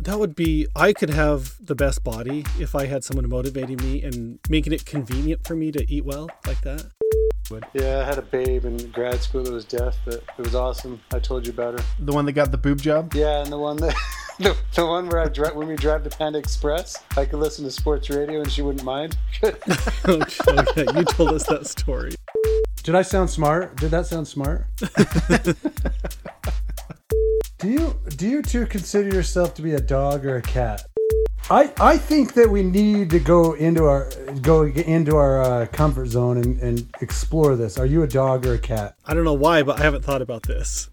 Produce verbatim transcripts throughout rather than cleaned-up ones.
That would be, I could have the best body if I had someone motivating me and making it convenient for me to eat well like that. Yeah, I had a babe in grad school that was deaf, but it was awesome. I told you about her. The one that got the boob job? Yeah, and the one that the, the one where I drive when we drive the Panda Express, I could listen to sports radio and she wouldn't mind. Oh, yeah, you told us that story. Did I sound smart? Did that sound smart? Do you do you two consider yourself to be a dog or a cat? I, I think that we need to go into our go into our uh, comfort zone and, and explore this. Are you a dog or a cat? I don't know why, but I haven't thought about this.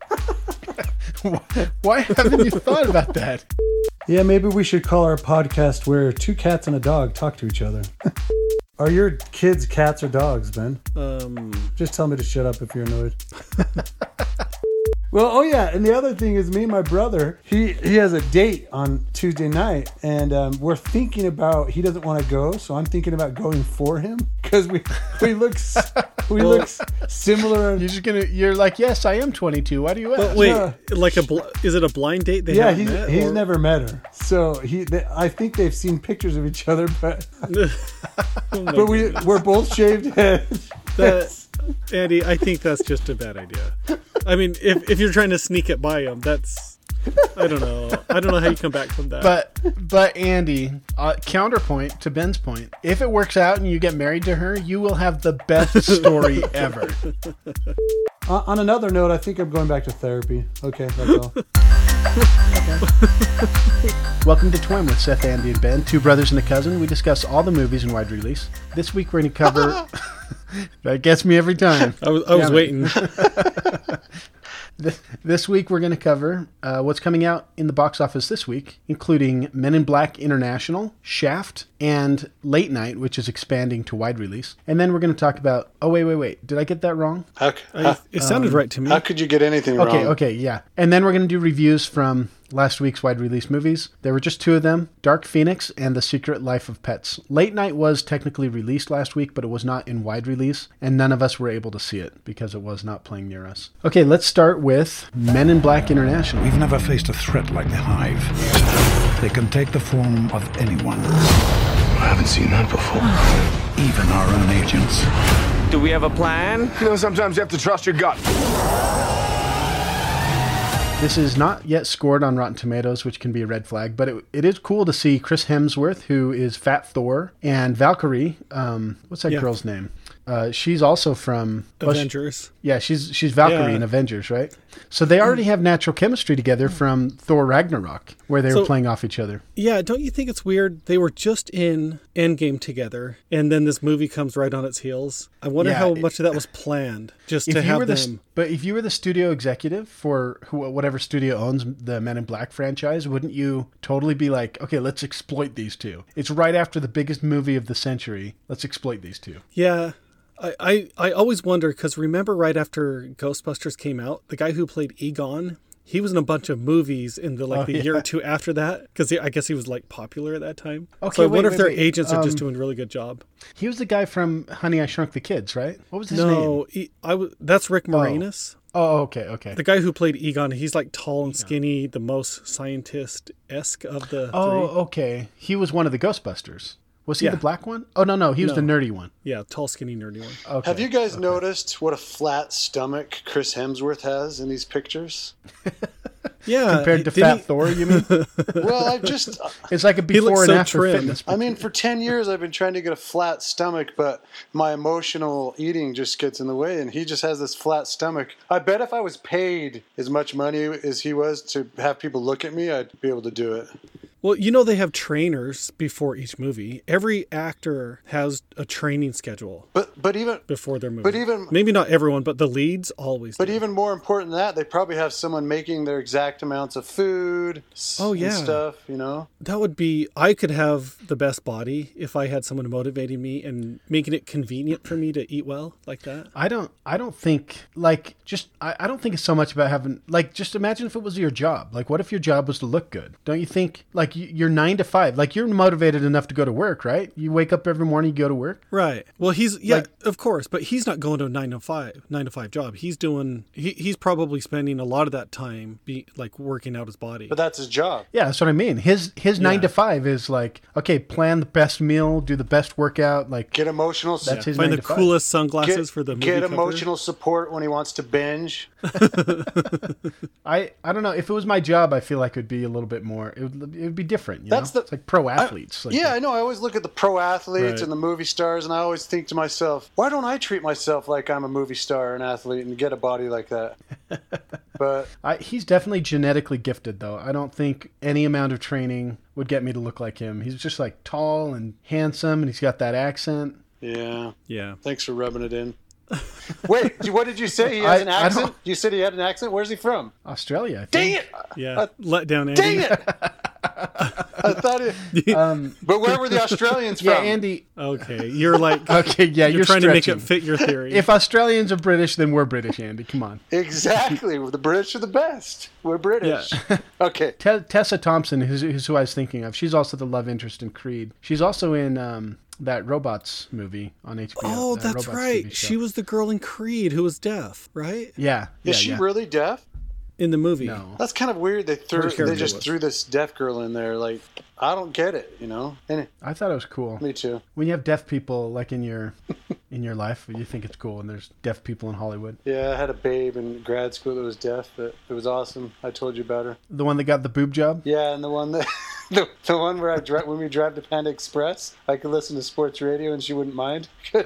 Why haven't you thought about that? Yeah, maybe we should call our podcast where two cats and a dog talk to each other. Are your kids cats or dogs, Ben? Um, Just tell me to shut up if you're annoyed. Well, oh yeah, and the other thing is me and my brother, he, he has a date on Tuesday night, and um, we're thinking about, he doesn't want to go, so I'm thinking about going for him, because we we look we look similar. You're just gonna, you're like, yes, I am twenty-two. Why do you ask? but wait, No. like a bl- is it a blind date? They Yeah, haven't he's, met, he's or- never met her, so he. They, I think they've seen pictures of each other, but Oh my but we goodness. we're both shaved heads. That, Andy, I think that's just a bad idea. I mean, if if you're trying to sneak it by him, that's, I don't know. I don't know how you come back from that. But, but Andy, uh, counterpoint to Ben's point, if it works out and you get married to her, you will have the best story ever. Uh, on another note, I think I'm going back to therapy. Okay, that's all. Welcome to Twin with Seth, Andy, and Ben, two brothers and a cousin. We discuss all the movies in wide release. This week we're going to cover... That gets me every time. I was I was Damn it. waiting. This, this week we're going to cover uh, what's coming out in the box office this week, including Men in Black International, Shaft, and Late Night, which is expanding to wide release. And then we're going to talk about... Oh, wait, wait, wait. Did I get that wrong? How, I, how, it sounded right to me. how could you get anything Okay, wrong? okay, yeah. And then we're going to do reviews from last week's wide release movies. There were just two of them, Dark Phoenix and The Secret Life of Pets. Late Night was technically released last week, but it was not in wide release, and none of us were able to see it because it was not playing near us. Okay, let's start with Men in Black International. We've never faced a threat like the Hive. They can take the form of anyone, I haven't seen that before. even our own agents. Do we have a plan? You know, sometimes you have to trust your gut. This is not yet scored on Rotten Tomatoes, which can be a red flag, but it, it is cool to see Chris Hemsworth, who is Fat Thor, and Valkyrie, um, what's that Yeah. girl's name? Uh, she's also from... well, she- Avengers. yeah, she's she's Valkyrie Yeah. in Avengers, right? So they already have natural chemistry together from Thor Ragnarok, where they were So- playing off each other. Yeah, don't you think it's weird? They were just in Endgame together, and then this movie comes right on its heels. I wonder Yeah, how it- much of that was planned just If to you have were the, them. but if you were the studio executive for who, whatever studio owns the Men in Black franchise, wouldn't you totally be like, okay, let's exploit these two? It's right after the biggest movie of the century. Let's exploit these two. Yeah. I, I, I always wonder, because remember right after Ghostbusters came out, the guy who played Egon, he was in a bunch of movies in the like Oh, the yeah. year or two after that, because I guess he was like popular at that time. Okay, so I wait, wonder wait, if their wait. agents are just Um, doing a really good job. He was the guy from Honey, I Shrunk the Kids, right? What was his name? No, he, I w- that's Rick Moranis. Oh, okay, okay. The guy who played Egon, he's like tall and skinny, the most scientist-esque of the Oh, three. okay. He was one of the Ghostbusters. Was he Yeah. the black one? Oh, no, no. He was No. the nerdy one. Yeah, tall, skinny, nerdy one. Okay. Have you guys noticed what a flat stomach Chris Hemsworth has in these pictures? Yeah. Compared to did Fat he- Thor, you mean? Well, I just... It's like a He looks before and so after trim. fitness. I mean, for ten years, I've been trying to get a flat stomach, but my emotional eating just gets in the way, and he just has this flat stomach. I bet if I was paid as much money as he was to have people look at me, I'd be able to do it. Well, you know they have trainers before each movie. Every actor has a training schedule But but even before their movie. But even- maybe not everyone, but the leads always. but do. even more important than that, they probably have someone making their exact amounts of food s- Oh, and yeah. stuff, you know? That would be. I could have the best body if I had someone motivating me and making it convenient for me to eat well like that. I don't I don't think like just I, I don't think it's so much about having like just imagine if it was your job. Like what if your job was to look good? Don't you think like like y- you're nine to five. Like you're motivated enough to go to work, right? You wake up every morning, you go to work. Right. Well, he's yeah, Like- of course, but he's not going to a nine to five, nine to five job. He's doing. He, he's probably spending a lot of that time be like working out his body. But that's his job. Yeah, that's what I mean. His his nine Yeah. to five is like, okay, plan the best meal, do the best workout. Like Get emotional. that's his Find nine the to five. coolest sunglasses Get, for the movie get cover. emotional support when he wants to binge. I I don't know. If it was my job, I feel like it would be a little bit more. It would it would be different. You That's know? the- It's like pro athletes. Like, Yeah, I know. I always look at the pro athletes Right. and the movie stars, and I always think to myself, why don't I treat myself like I'm a movie star, an athlete, and get a body like that? But I, he's definitely genetically gifted, though. I don't think any amount of training would get me to look like him. He's just like tall and handsome, and he's got that accent. yeah, Yeah. thanks for rubbing it in. Wait, what did you say? He has I- an I accent? don't- You said he had an accent? Where's he from? Australia, I think. Dang it! Yeah. Let down Andy. Dang it! I thought it. Um, But where were the Australians yeah, from? Andy. Okay. You're like. Okay, yeah, You're, you're, trying to make it stretching. fit your theory. If Australians are British, then we're British, Andy. Come on. Exactly. The British are the best. We're British. Okay. Te- Tessa Thompson, who's, who's who I was thinking of, she's also the love interest in Creed. She's also in um, that Robots movie on H B O. oh, that that's Robots T V right. show. She was the girl in Creed who was deaf, right? Yeah. yeah Is she yeah. really deaf? In the movie. No. That's kind of weird. They threw. Which character They just was? threw this deaf girl in there. Like, I don't get it. You know. And I thought it was cool. me too. When you have deaf people like in your in your life, you think it's cool, and there's deaf people in Hollywood. Yeah, I had a babe in grad school that was deaf, but it was awesome. I told you about her. The one that got the boob job. Yeah, and the one that the, the one where I drive when we drive to Panda Express, I could listen to sports radio and she wouldn't mind.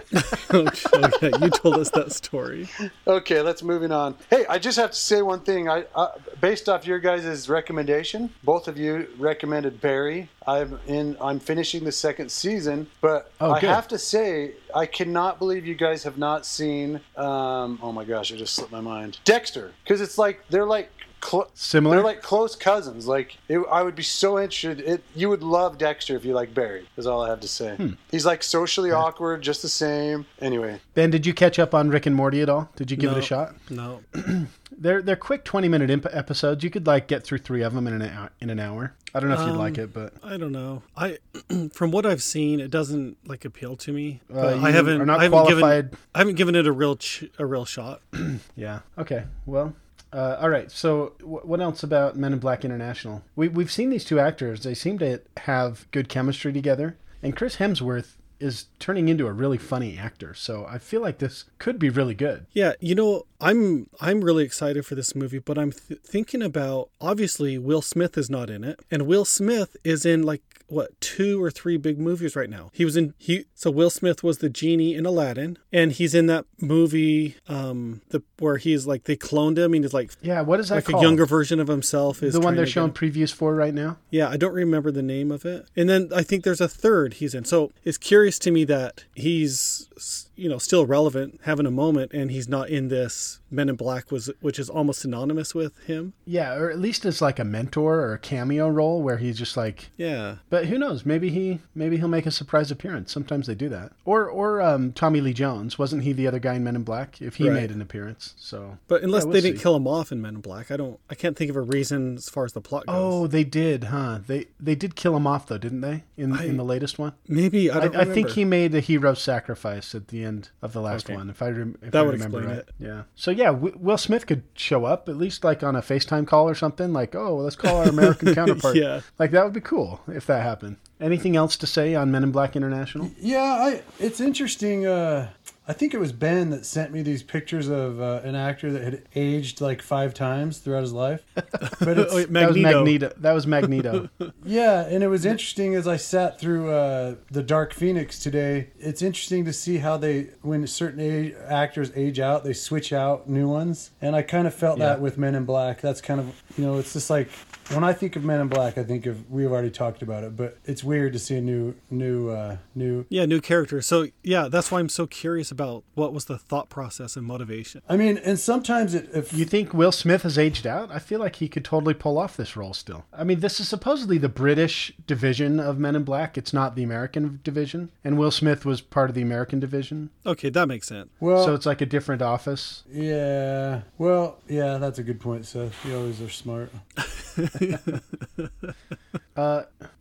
Oh, yeah. You told us that story. Okay, let's moving on. Hey, I just have to say one thing. I uh, based off your guys' recommendation, both of you recommended Barry. I'm in. I'm finishing the second season, but Oh, I good. have to say I cannot believe you guys have not seen. Um, oh my gosh, it just slipped my mind. Dexter, because it's like they're like. Cl- Similar? They're like close cousins. Like it, I would be so interested. It you would love Dexter if you like Barry. Is all I have to say. Hmm. He's like socially awkward, just the same. Anyway, Ben, did you catch up on Rick and Morty at all? Did you give it No. a shot? No. They're they're quick twenty minute imp- episodes. You could like get through three of them in an hour, in an hour. I don't know if you'd Um, like it, but I don't know. I, from what I've seen, it doesn't like appeal to me. Uh, But you I haven't. are not I haven't qualified. given. I haven't given it a real ch- a real shot. yeah. Okay. Well. Uh, all right. So, w- what else about Men in Black International? We we've seen these two actors. They seem to have good chemistry together, and Chris Hemsworth is turning into a really funny actor. So I feel like this could be really good. Yeah, you know, I'm I'm really excited for this movie, but I'm th- thinking about obviously Will Smith is not in it, and Will Smith is in like what two or three big movies right now. He was in he so Will Smith was the genie in Aladdin, and he's in that movie um the where he's like they cloned him and he's like Yeah. What is that like called? a younger version of himself is the one trying they're to get showing him- previews for right now. Yeah, I don't remember the name of it. And then I think there's a third he's in. So it's curious to me that he's, you know, still relevant, having a moment, and he's not in this Men in Black, was which is almost synonymous with him. Yeah, or at least it's like a mentor or a cameo role where he's just like. Yeah. But who knows? Maybe he maybe he'll make a surprise appearance. Sometimes they do that. Or or um, Tommy Lee Jones, wasn't he the other guy in Men in Black? If he Right. made an appearance, so. But unless Yeah, we'll they didn't see. kill him off in Men in Black, I don't. I can't think of a reason as far as the plot goes. Oh, they did, huh? They they did kill him off though, didn't they? In I- in the latest one. maybe I I, don't. I think remember. he made a hero sacrifice at the end of the last Okay. one. If I rem- if That I would remember explain right. it. Yeah. So yeah, w- Will Smith could show up at least like on a FaceTime call or something. Like, oh, let's call our American counterpart. Yeah. Like that would be cool if that happened. Anything else to say on Men in Black International? Yeah, I. It's interesting. Uh, I think it was Ben that sent me these pictures of uh, an actor that had aged like five times throughout his life. But it's, Oh, wait, That was Magneto. Magneto. That was Magneto. yeah, and it was interesting as I sat through uh, the Dark Phoenix today. It's interesting to see how they, when certain age, actors age out, they switch out new ones. And I kind of felt Yeah. that with Men in Black. That's kind of, you know, it's just like when I think of Men in Black, I think of we've already talked about it, but it's weird to see a new, new, uh, new. Yeah, new character. So yeah, that's why I'm so curious about what was the thought process and motivation. I mean, and sometimes it. If, You think Will Smith has aged out? I feel like he could totally pull off this role still. I mean, this is supposedly the British division of Men in Black. It's not the American division. And Will Smith was part of the American division. Okay, that makes sense. well, So it's like a different office. yeah. Well, yeah, that's a good point, Seth. You always are smart. Uh,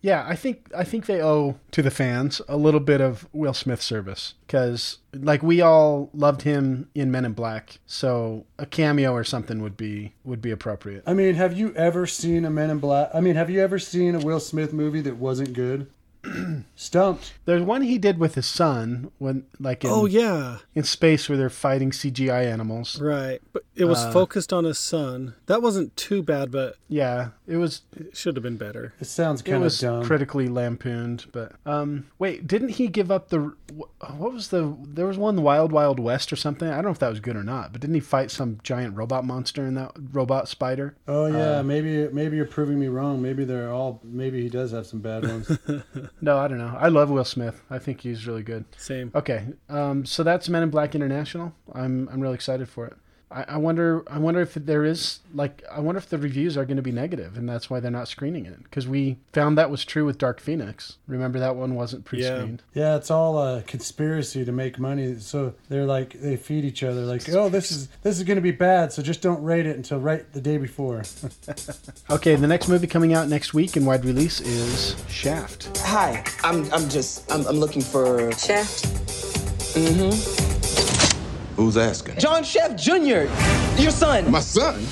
Yeah, I think I think they owe to the fans a little bit of Will Smith service because, like, we all loved him in Men in Black, so a cameo or something would be would be appropriate. I mean, have you ever seen a Men in Black? I mean, have you ever seen a Will Smith movie that wasn't good? Stumped. There's one he did with his son when, like, in, Oh yeah, in space where they're fighting C G I animals. right. But it was Uh, focused on his son. That wasn't too bad, but Yeah, it was it should have been better. It sounds it kind of was dumb. critically lampooned. But um, wait, didn't he give up the what was the there was one Wild Wild West or something? I don't know if that was good or not, but didn't he fight some giant robot monster in that robot spider? Oh yeah, Uh, maybe maybe you're proving me wrong. Maybe they're all. Maybe he does have some bad ones. No, I don't know. I love Will Smith. I think he's really good. Same. Okay, um, so that's Men in Black International. I'm I'm really excited for it. I, I wonder I wonder if there is like I wonder if the reviews are going to be negative and that's why they're not screening it because we found that was true with Dark Phoenix. Remember that one wasn't pre-screened. Yeah, it's all a conspiracy to make money. So they're like they feed each other. Like, oh, this is this is going to be bad. So just don't rate it until right the day before. Okay, the next movie coming out next week in wide release is Shaft. Hi, I'm I'm just I'm I'm looking for Shaft. Who's asking? John Chef Junior Your son. My son?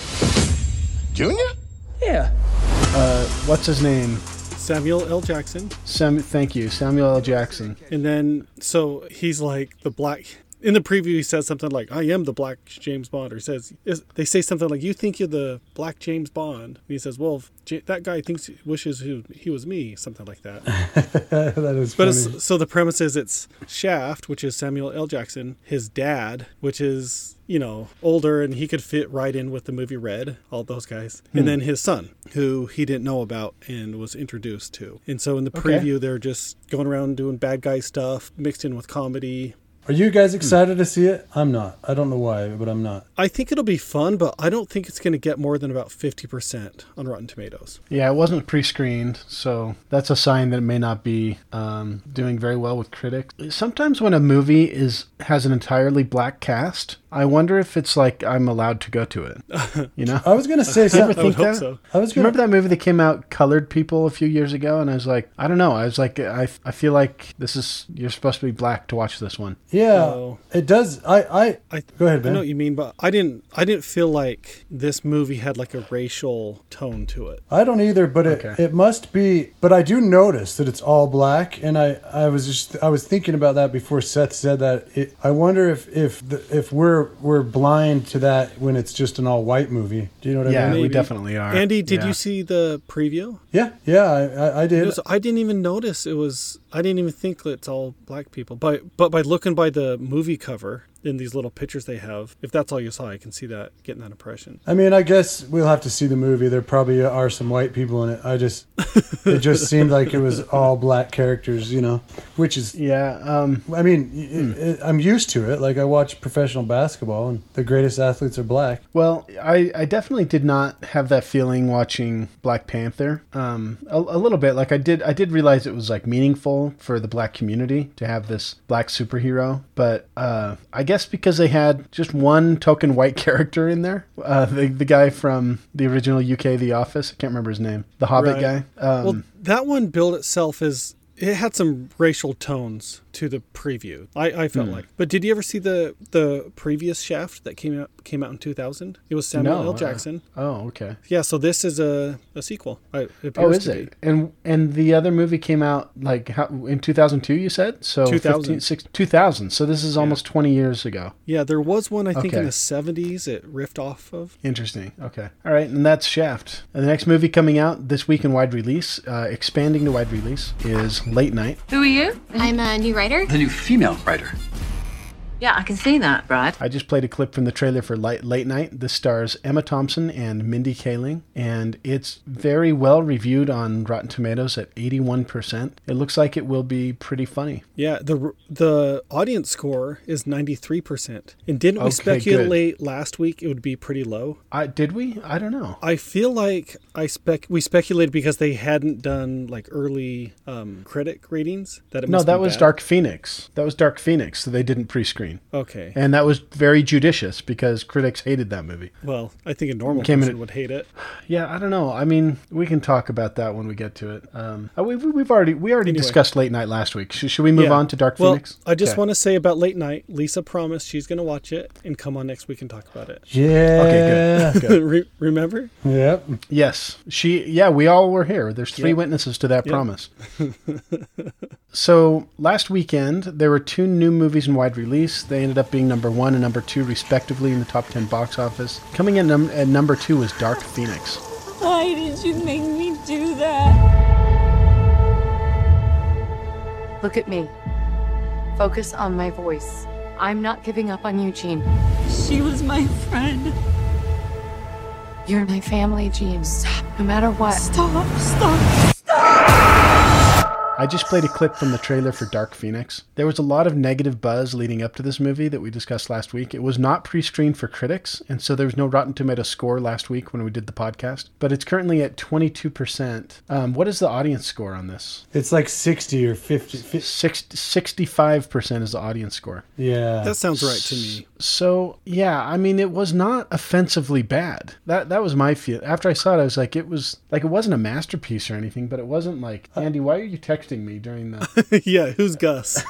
Junior? Yeah. Uh, what's his name? Samuel L. Jackson. Sam. Thank you, Samuel L. Jackson. And then, so he's like the black. In the preview, he says something like, I am the black James Bond. Or he says, is, they say something like, you think you're the black James Bond. And he says, well, if J- that guy thinks, wishes he, he was me. Something like that. That is But funny. it's, so the premise is it's Shaft, which is Samuel L. Jackson, his dad, which is, you know, older and he could fit right in with the movie Red, all those guys. Hmm. And then his son, who he didn't know about and was introduced to. And so in the Okay. preview, they're just going around doing bad guy stuff mixed in with comedy. Are you guys excited to see it? I'm not. I don't know why, but I'm not. I think it'll be fun, but I don't think it's going to get more than about fifty percent on Rotten Tomatoes. Yeah, it wasn't pre-screened, so that's a sign that it may not be um, doing very well with critics. Sometimes when a movie is has an entirely black cast, I wonder if it's like I'm allowed to go to it. You know? I was gonna say You ever something. I would think hope that? so. I was Do you gonna. remember that movie that came out, Colored People, a few years ago? And I was like, I don't know. I was like, I, I feel like this is you're supposed to be black to watch this one. Yeah, Oh. it does. I. I. I, Go ahead, I Ben. know what you mean, but I didn't. I didn't feel like this movie had like a racial tone to it. I don't either, but it, Okay. it must be. But I do notice that it's all black, and I, I was just I was thinking about that before Seth said that. It, I wonder if if the, if we're we're blind to that when it's just an all white movie. Do you know what I Yeah, mean? we Maybe. definitely are. Andy, did Yeah. you see the preview? Yeah, yeah, I, I, I did. It was- I didn't even notice it was. I didn't even think it's all black people. But but by looking by the movie cover in these little pictures they have, if that's all you saw, I can see that getting that impression. I mean, I guess we'll have to see the movie. There probably are some white people in it. I just, it just seemed like it was all black characters, you know, which is, Yeah. Um, I mean, it, it, I'm used to it. Like I watch professional basketball, and the greatest athletes are black. well, I, I definitely did not have that feeling watching Black Panther. Um, a, a little bit. Like I did, I did realize it was like meaningful for the black community to have this black superhero. But uh, I guess because they had just one token white character in there, uh, the the guy from the original U K The Office. I can't remember his name. The Hobbit Right. guy. Um, Well, that one billed itself as it had some racial tones to the preview. I, I felt Hmm. like. But did you ever see the the previous Shaft that came out came out in two thousand? It was Samuel no, L. uh, Jackson. oh, okay. Yeah, so this is a, a sequel. I, it appears Oh, is to it? And and the other movie came out like how, in two thousand two, you said? So two thousand. fifteen, six, two thousand. So this is almost twenty years ago. Be. Yeah, there was one I think in Okay. the seventies it riffed off of. Interesting. Okay. All right, and that's Shaft. And the next movie coming out this week in wide release, uh, expanding to wide release, is Late Night. Who are you? I'm a new writer. The new female writer. Yeah, I can see that, Brad. I just played a clip from the trailer for Light, Late Night. This stars Emma Thompson and Mindy Kaling, and it's very well reviewed on Rotten Tomatoes at eighty-one percent. It looks like it will be pretty funny. Yeah, the the audience score is ninety-three percent. And didn't we Okay, speculate last week it would be pretty low? I, did we? I don't know. I feel like I spec we speculated because they hadn't done like early um, critic ratings that it No, must that be was bad. Dark Phoenix. That was Dark Phoenix, so they didn't pre-screen. screen. Okay. And that was very judicious because critics hated that movie. Well, I think a normal Came in person at- would hate it. Yeah, I don't know. I mean, we can talk about that when we get to it. Um, uh, we, we- we've already we already Anyway. discussed Late Night last week. Should, should we move Yeah. on to Dark well, Phoenix? I just Okay. want to say about Late Night, Lisa promised she's going to watch it and come on next week and talk about it. Yeah. Okay, good. good. Re- remember? Yep. Yes, she. Yeah, we all were here. There's three Yep. witnesses to that Yep. promise. So last weekend there were two new movies in wide release. They ended up being number one and number two respectively in the top ten box office. Coming in num- at number two was Dark Phoenix. Why did you make me do that? Look at me. Focus on my voice. I'm not giving up on you, Jean. She was my friend. You're my family, Jean. Stop. No matter what. Stop, stop, stop! I just played a clip from the trailer for Dark Phoenix. There was a lot of negative buzz leading up to this movie that we discussed last week. It was not pre-screened for critics, and so there was no Rotten Tomatoes score last week when we did the podcast. But it's currently at twenty-two percent. Um, what is the audience score on this? It's like sixty or fifty. Six, sixty-five percent is the audience score. Yeah. That sounds right to me. So, yeah, I mean, it was not offensively bad. That that was my feel. After I saw it, I was like, it was, like, it wasn't a masterpiece or anything, but it wasn't like, Andy, why are you texting me during the... Yeah, who's Gus?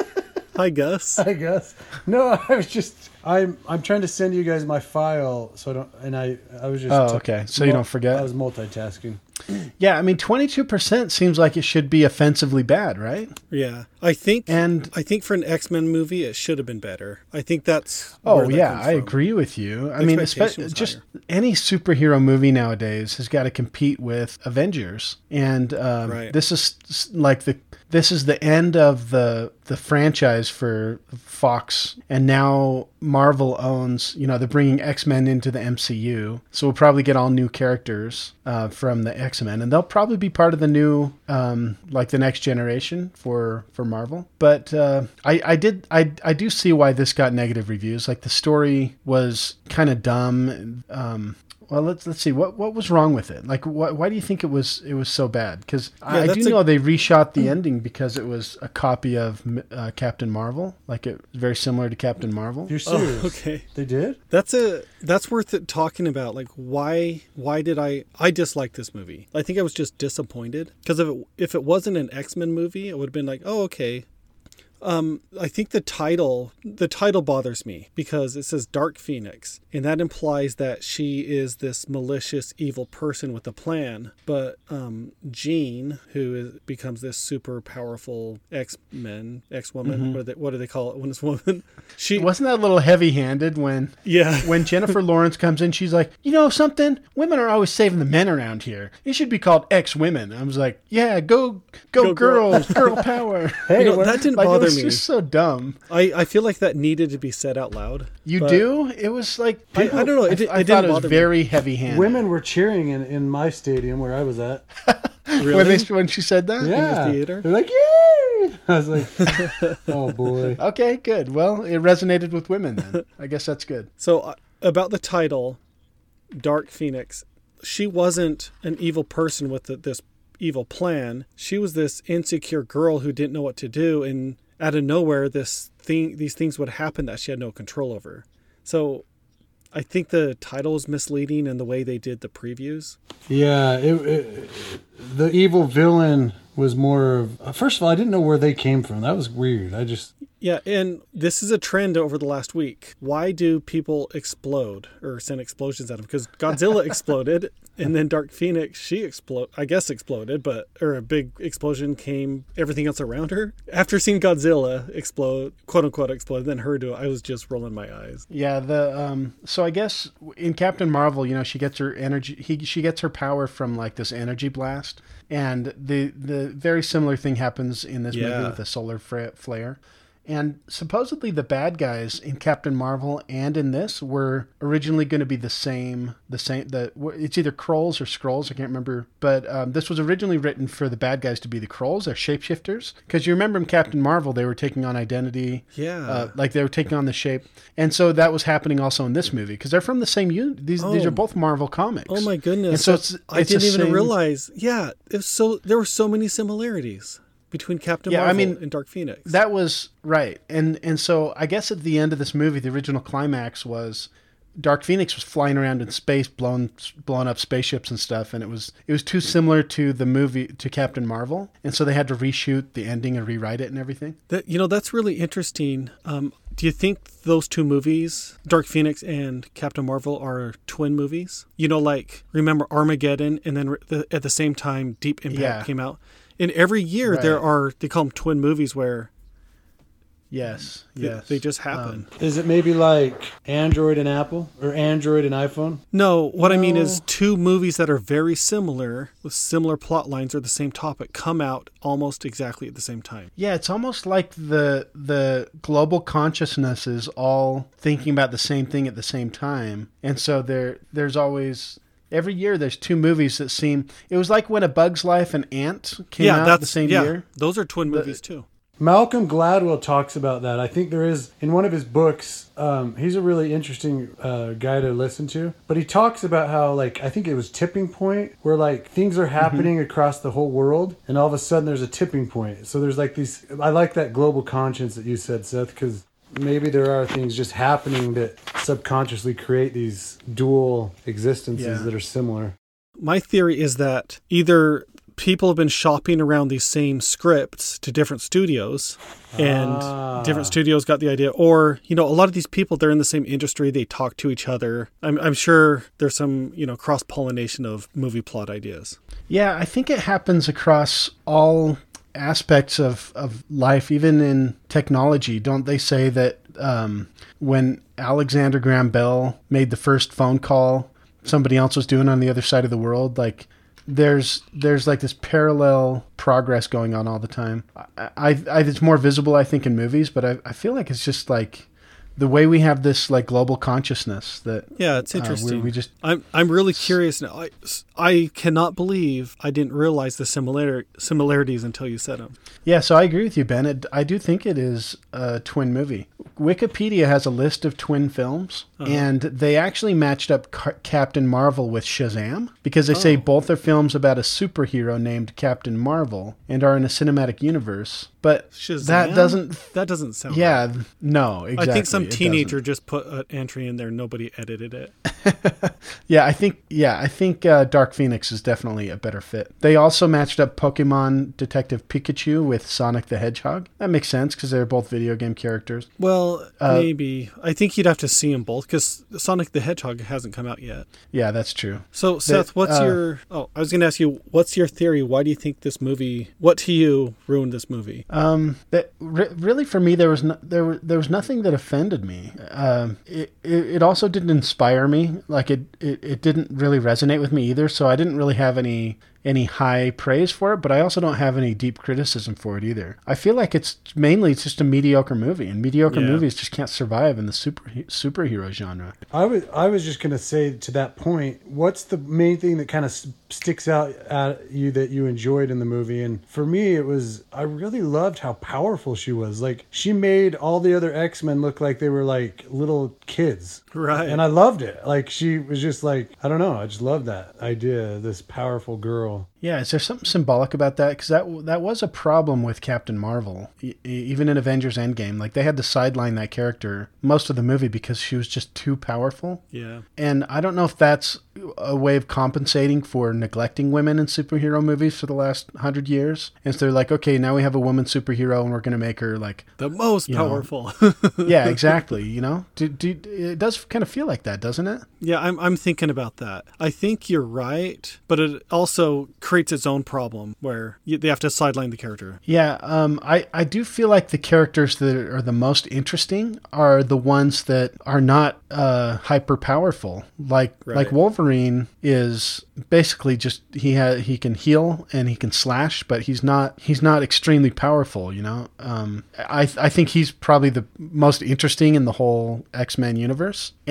Hi, Gus. I guess. No, I was just I'm I'm trying to send you guys my file so I don't and I I was just Oh, okay. So you don't forget? I was multitasking. Yeah, I mean, twenty-two percent seems like it should be offensively bad, right? Yeah, I think, And I think for an X-Men movie, it should have been better. I think that's. oh where that yeah, comes I from. agree with you. I mean, Expectation espe- was just higher. any superhero movie nowadays has got to compete with Avengers, and um, Right. this is s- like the this is the end of the the franchise for Fox, and now Marvel owns. You know, they're bringing X-Men into the M C U, so we'll probably get all new characters uh, from the X-Men, and they'll probably be part of the new um, like the next generation for for Marvel. But uh, I I did I I do see why this got negative reviews. Like the story was kind of dumb. Um, well, let's let's see what what was wrong with it. Like, wh- why do you think it was it was so bad? Because I, I that's do a- know they reshot the ending because it was a copy of uh, Captain Marvel. Like it was very similar to Captain Marvel. You're serious? Oh, okay. They did? That's a that's worth it talking about. Like, why why did I I dislike this movie? I think I was just disappointed because if it if it wasn't an X-Men movie, it would have been like, oh, okay. Um, I think the title the title bothers me because it says Dark Phoenix, and that implies that she is this malicious, evil person with a plan. But um, Jean, who is, becomes this super powerful X-Men, X-woman, Mhm. what, do they, what do they call it when it's woman? She Wasn't that a little heavy-handed when Yeah. when Jennifer Lawrence comes in? She's like, you know something? Women are always saving the men around here. It should be called X-Women. I was like, yeah, go go, Go girl. girls, girl power. You know, that didn't Like, bother it was me. just so dumb. I, I feel like that needed to be said out loud. You but- do? It was like I- I don't know. It I, di- I it thought didn't it was bother me. very heavy-handed. Women were cheering in, in my stadium where I was at. Really? when, they, when she said that? Yeah. theater? They're like, yay! I was like, oh boy. Okay, good. Well, it resonated with women then. I guess that's good. So uh, about the title, Dark Phoenix, she wasn't an evil person with the, this evil plan. She was this insecure girl who didn't know what to do, and out of nowhere, this thing, these things would happen that she had no control over. So I think the title is misleading in the way they did the previews. Yeah, it, it, the evil villain was more of. First of all, I didn't know where they came from. That was weird. I just. Yeah, and this is a trend over the last week. Why do people explode or send explosions at them? Because Godzilla exploded, and then Dark Phoenix, she explode, I guess exploded, but or a big explosion came. Everything else around her. After seeing Godzilla explode, quote unquote explode, then her do. I was just rolling my eyes. Yeah, the um so I guess in Captain Marvel, you know, she gets her energy he she gets her power from like this energy blast. And the the very similar thing happens in this Yeah. movie with the solar fra- flare. And supposedly the bad guys in Captain Marvel and in this were originally going to be the same, the same, the, it's either Krolls or Skrulls, I can't remember. But um, this was originally written for the bad guys to be the Krolls, they're shapeshifters. Because you remember in Captain Marvel, they were taking on identity. Yeah. Uh, like they were taking on the shape. And so that was happening also in this movie. Because they're from the same unit. These, these Oh. are both Marvel comics. Oh my goodness! And so it's, I it's didn't the even same- realize. Yeah, it was so there were so many similarities. between Captain Yeah, I Marvel mean, and Dark Phoenix. That was right. And and so I guess at the end of this movie, the original climax was Dark Phoenix was flying around in space, blowing blowing up spaceships and stuff, and it was it was too similar to the movie to Captain Marvel, and so they had to reshoot the ending and rewrite it and everything. That, you know, that's really interesting. Um, do you think those two movies, Dark Phoenix and Captain Marvel, are twin movies? You know, like, remember Armageddon, and then the, at the same time Deep Impact Yeah. came out? And every year Right. there are, they call them twin movies where Yes, they, yes. they just happen. Um, Is it maybe like Android and Apple or Android and iPhone? No, what I mean No. is two movies that are very similar, with similar plot lines or the same topic, come out almost exactly at the same time. Yeah, it's almost like the the global consciousness is all thinking about the same thing at the same time, and so there there's always every year there's two movies that seem. It was like when A Bug's Life and Ant came yeah, out that's the same yeah, year. Those are twin The- movies too. Malcolm Gladwell talks about that. I think there is, in one of his books, um, he's a really interesting uh, guy to listen to. But he talks about how, like, I think it was Tipping Point, where, like, things are happening mm-hmm. across the whole world, and all of a sudden there's a tipping point. So there's, like, these, I like that global conscience that you said, Seth, because maybe there are things just happening that subconsciously create these dual existences Yeah. that are similar. My theory is that either people have been shopping around these same scripts to different studios, and Ah. different studios got the idea, or, you know, a lot of these people, they're in the same industry, they talk to each other. I'm, I'm sure there's some, you know, cross-pollination of movie plot ideas. Yeah, I think it happens across all aspects of, of life, even in technology. Don't they say that um, when Alexander Graham Bell made the first phone call, somebody else was doing on the other side of the world? Like, there's there's like this parallel progress going on all the time. I, I, I it's more visible, I think, in movies, but I, I feel like it's just like the way we have this like global consciousness that Yeah, it's uh, interesting. we, we just I'm I'm really curious now. I, I cannot believe I didn't realize the similar similarities until you said them. Yeah, so I agree with you, Ben. It, I do think it is a twin movie. Wikipedia has a list of twin films, Uh-huh. and they actually matched up Ca- Captain Marvel with Shazam because they say Oh. both are films about a superhero named Captain Marvel and are in a cinematic universe. But Shazam? that doesn't... That doesn't sound Yeah, right. no, exactly. I think some it teenager doesn't. just put an entry in there. Nobody edited it. Yeah, I think yeah, I think uh, Dark Phoenix is definitely a better fit. They also matched up Pokemon Detective Pikachu with Sonic the Hedgehog. That makes sense because they're both video game characters. Well, Uh, maybe. I think you'd have to see them both because Sonic the Hedgehog hasn't come out yet. Yeah, that's true. So, Seth, what's uh, your... Oh, I was going to ask you, what's your theory? Why do you think this movie... What to you ruined this movie? Um, that re- really for me there was no, there were there was nothing that offended me. Um, it, it it also didn't inspire me. Like it, it it didn't really resonate with me either. So I didn't really have any any high praise for it, but I also don't have any deep criticism for it either. I feel like it's mainly just a mediocre movie, and mediocre Yeah. movies just can't survive in the super superhero genre. I was I was just gonna say to that point, what's the main thing that kind of s- sticks out at you that you enjoyed in the movie? And for me, it was I really loved how powerful she was. Like she made all the other X-Men look like they were like little kids, Right. and I loved it. Like she was just like I don't know, I just loved that idea, this powerful girl. Yeah, is there something symbolic about that? Because that that was a problem with Captain Marvel, e- even in Avengers Endgame. Like they had to sideline that character most of the movie because she was just too powerful. Yeah. And I don't know if that's a way of compensating for neglecting women in superhero movies for the last hundred years. And so they're like, okay, now we have a woman superhero, and we're going to make her like The most you know. powerful. Yeah, exactly. You know, do, do, it does kind of feel like that, doesn't it? Yeah, I'm I'm thinking about that. I think you're right, but it also creates its own problem where you, they have to sideline the character. Yeah, um, I, I do feel like the characters that are the most interesting are the ones that are not uh, hyper powerful. Like Right. like Wolverine is basically just he ha- he can heal and he can slash, but he's not he's not extremely powerful. You know, um, I I think he's probably the most interesting in the whole X-Men universe. And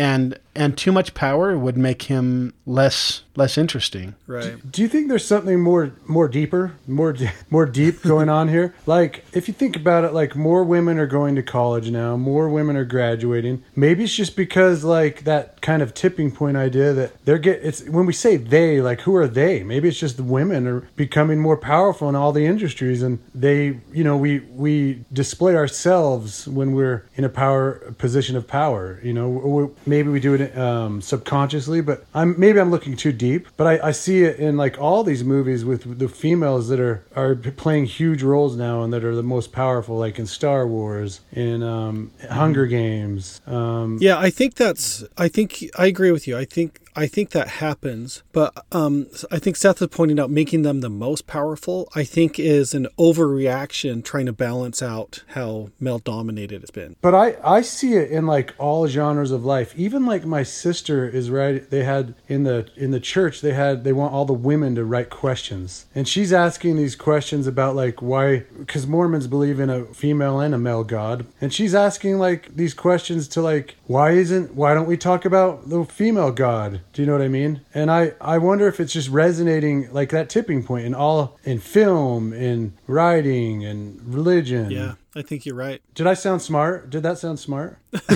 and too much power would make him less less interesting. Right. Do you think there's something more more deeper, more more deep going on here? Like, if you think about it, like, more women are going to college now, more women are graduating. Maybe it's just because, like, that kind of tipping point idea that they're get. It's when we say they, like, who are they? Maybe it's just the women are becoming more powerful in all the industries, and they, you know, we we display ourselves when we're in a power position of power. You know, we, maybe we do it um, subconsciously, but I'm maybe I'm looking too deep. But I, I see it in, like, all these movies with the females that are are playing huge roles now and that are the most powerful, like in Star Wars, in um, Hunger Games. Um, yeah, I think that's. I think I agree with you. I think. I think that happens, but um, I think Seth is pointing out making them the most powerful, I think, is an overreaction trying to balance out how male-dominated it's been. But I, I see it in, like, all genres of life. Even, like, my sister is right. They had in the in the church, they had they want all the women to write questions, and she's asking these questions about, like, why, because Mormons believe in a female and a male God, and she's asking, like, these questions to, like, why isn't why don't we talk about the female God? Do you know what I mean? And I, I wonder if it's just resonating, like, that tipping point in all, in film, in writing, and religion. Yeah, I think you're right. Did I sound smart? Did that sound smart?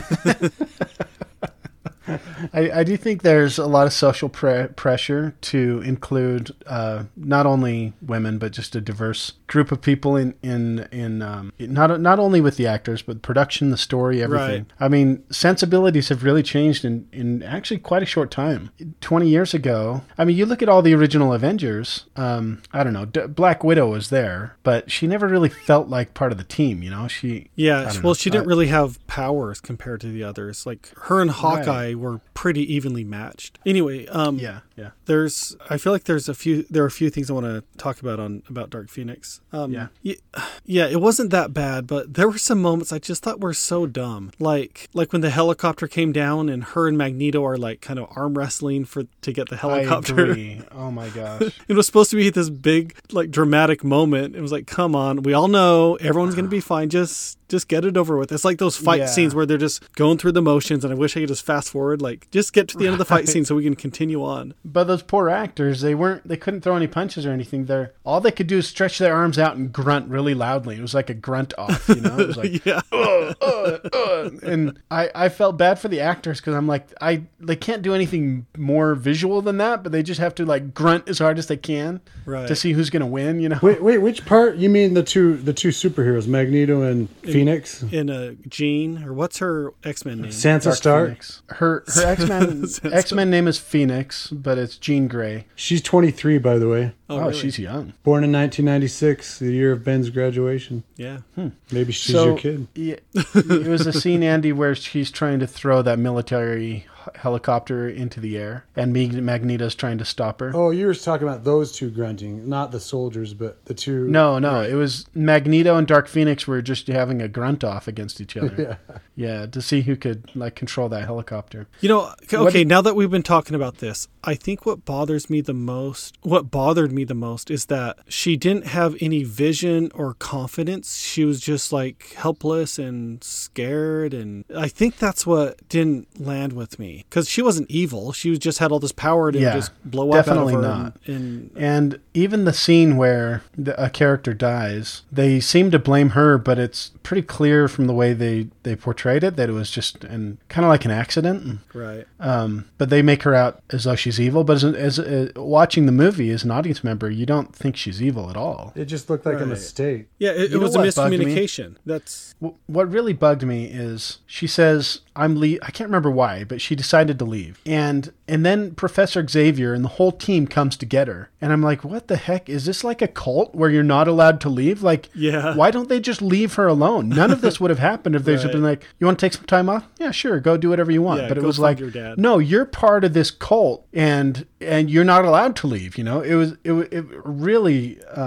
I, I do think there's a lot of social pre- pressure to include uh, not only women, but just a diverse group of people in in in um, not not only with the actors, but production, the story, everything. Right. I mean, sensibilities have really changed in, in actually quite a short time. Twenty years ago, I mean, you look at all the original Avengers. Um, I don't know, D- Black Widow was there, but she never really felt like part of the team. You know, she yeah. Well, know. she didn't I, really have powers compared to the others. Like her and Hawkeye right. were pretty evenly matched. Anyway, um, yeah, yeah. There's, I feel like there's a few, there are a few things I want to talk about on about Dark Phoenix. Um, yeah, yeah, yeah. It wasn't that bad, but there were some moments I just thought were so dumb. Like, like when the helicopter came down and her and Magneto are like kind of arm wrestling for to get the helicopter. I agree. Oh my gosh! It was supposed to be this big, like, dramatic moment. It was like, come on, we all know everyone's gonna be fine. Just. Just get it over with. It's like those fight yeah. scenes where they're just going through the motions, and I wish I could just fast forward. Like, just get to the right. end of the fight scene so we can continue on. But those poor actors, they weren't. They couldn't throw any punches or anything. They're all they could do is stretch their arms out and grunt really loudly. It was like a grunt off, you know. It was like, yeah. uh, uh, uh. And I, I felt bad for the actors because I'm like, I they can't do anything more visual than that, but they just have to, like, grunt as hard as they can right. to see who's gonna win. You know. Wait, wait. Which part? You mean the two the two superheroes, Magneto and In, Phoenix? In a Jean, or what's her X-Men name? Sansa Dark Stark. Phoenix. Her her X-Men X-Men name is Phoenix, but it's Jean Grey. She's twenty-three, by the way. Oh, Oh, really? she's young. Born in nineteen ninety-six, the year of Ben's graduation. Yeah. Hmm. Maybe she's So, your kid. Yeah, it was a scene, Andy, where she's trying to throw that military helicopter into the air, and Magneto's trying to stop her. Oh, you were talking about those two grunting, not the soldiers, but the two. No, no, it was Magneto and Dark Phoenix were just having a grunt off against each other. yeah. Yeah, to see who could, like, control that helicopter. You know, okay, What did- now that we've been talking about this, I think what bothers me the most, what bothered me the most is that she didn't have any vision or confidence. She was just, like, helpless and scared, and I think that's what didn't land with me. Because she wasn't evil. She was just had all this power to Yeah, just blow up definitely out of her. not. And, and And even the scene where the, a character dies, they seem to blame her, but it's pretty clear from the way they, they portrayed it that it was just an kind of like an accident. right. Um, but they make her out as though she's evil. But as, as uh, watching the movie as an audience member, you don't think she's evil at all. It just looked like Right. a mistake. Yeah, it, You it was a know what bugged me? miscommunication. That's W- What really bugged me is she says, I'm le- I can't remember why, but she decided to leave. And and then Professor Xavier and the whole team comes to get her. And I'm like, what the heck? Is this like a cult where you're not allowed to leave? Like, Yeah. why don't they just leave her alone? None of this would have happened if they'd just Right. been like, you want to take some time off? Yeah, sure. Go do whatever you want. Yeah, but it go was find like, your dad. no, you're part of this cult and and you're not allowed to leave. You know, it was, it, wa- it really, um,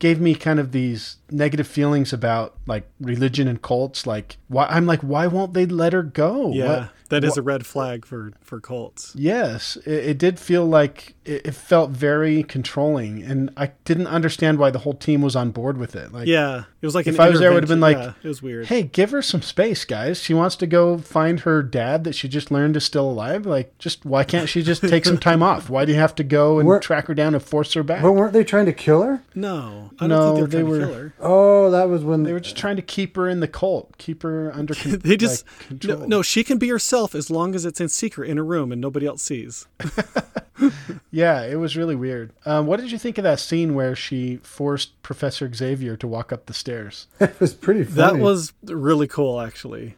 gave me kind of these negative feelings about like religion and cults. Like, why? I'm like, why won't they let her go? Yeah, What- that is what- a red flag for, for cults. Yes, it, it did feel like it, it felt very controlling, and I didn't understand why the whole team was on board with it. Like, Yeah, it was like if an I was there, I would have been like, intervention. Yeah, it was weird. "Hey, give her some space, guys. She wants to go find her dad that she just learned is still alive. Like, just why can't she just take some time off? Why do you have to go and We're- track her down and force her back?" But weren't they trying to kill her? No, I don't No, think they they were trying were- to kill her. Oh, that was when They were just trying to keep her in the cult, keep her under con- They just like, control. no, no, she can be herself as long as it's in secret in a room and nobody else sees. Yeah, it was really weird. Um, what did you think of that scene where she forced Professor Xavier to walk up the stairs? it was pretty funny. That was really cool, actually.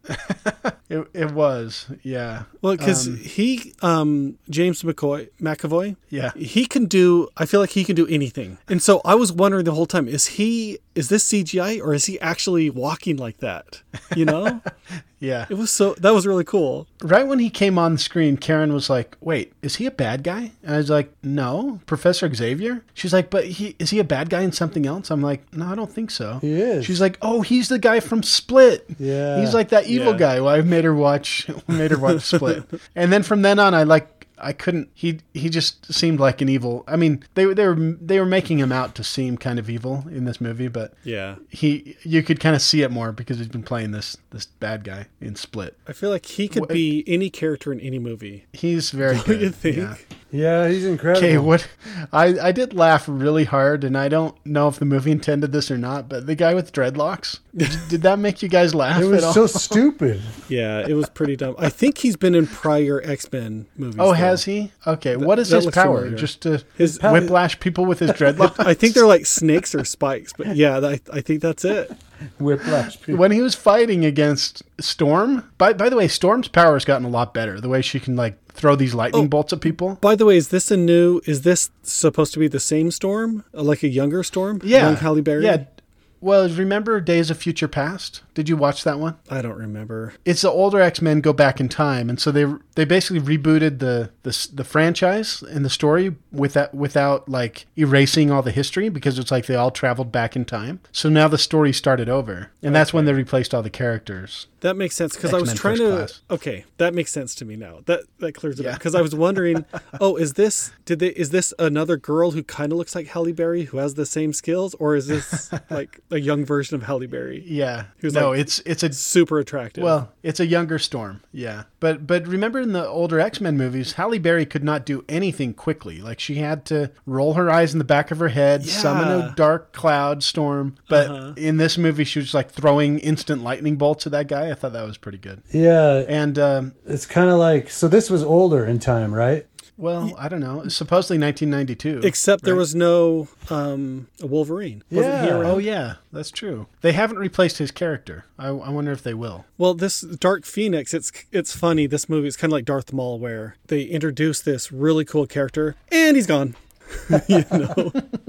It, it was, yeah. Well, because Um, he, um, James McCoy, McAvoy, Yeah. he can do. I feel like he can do anything, and so I was wondering the whole time: is he, is this C G I or is he actually walking like that? You know, Yeah. it was so that was really cool. Right when he came on the screen, Karen was like, "Wait, is he a bad guy?" And I was like, "No, Professor Xavier." She's like, "But he is he a bad guy in something else?" I'm like, "No, I don't think so." He is. She's like, "Oh, he's the guy from Split." Yeah. He's like that evil Yeah. guy. Well, I made her watch, made her watch Split, and then from then on, I like. I couldn't. He he just seemed like an evil. I mean, they they were they were making him out to seem kind of evil in this movie, but Yeah, he you could kind of see it more because he's been playing this this bad guy in Split. I feel like he could What- be any character in any movie. He's very Don't good. you think? Yeah. Yeah, he's incredible. Okay, what I, I did laugh really hard, and I don't know if the movie intended this or not, but the guy with dreadlocks, did, did that make you guys laugh It was at all? so stupid. Yeah, it was pretty dumb. I think he's been in prior X-Men movies. Oh, though. has he? Okay, what is that his looks power? familiar. Just to His- whiplash people with his dreadlocks? I think they're like snakes or spikes, but yeah, I, I think that's it. Whiplash. people. When he was fighting against Storm, by by the way, Storm's power has gotten a lot better. The way she can like throw these lightning Oh. bolts at people. By the way, is this a new? Is this supposed to be the same Storm, like a younger Storm? Yeah, young Halle Berry. Yeah. Well, remember Days of Future Past? Did you watch that one? I don't remember. It's the older X-Men go back in time, and so they they basically rebooted the the, the franchise and the story without without like erasing all the history, because it's like they all traveled back in time. So now the story started over, and that's when they replaced all the characters. That makes sense because I was X-Men trying First to. Class. Okay, that makes sense to me now. That that clears it Yeah. up because I was wondering. Oh, is this did they? Is this another girl who kind of looks like Halle Berry who has the same skills, or is this like a young version of Halle Berry? Yeah, Who's no, like it's it's a super attractive. well, it's a younger Storm. Yeah, but but remember in the older X-Men movies, Halle Berry could not do anything quickly. Like she had to roll her eyes in the back of her head, summon Yeah. a dark cloud storm. But Uh-huh. in this movie, she was like throwing instant lightning bolts at that guy. I thought that was pretty good. Yeah, And um, it's kind of like, so this was older in time, right? well, I don't know. It's supposedly nineteen ninety-two. Except there right? was no um, Wolverine. Wasn't he Yeah. around? Oh yeah, that's true. They haven't replaced his character. I, I wonder if they will. Well, this Dark Phoenix, it's it's funny. This movie is kind of like Darth Maul, where they introduce this really cool character and he's gone. You know,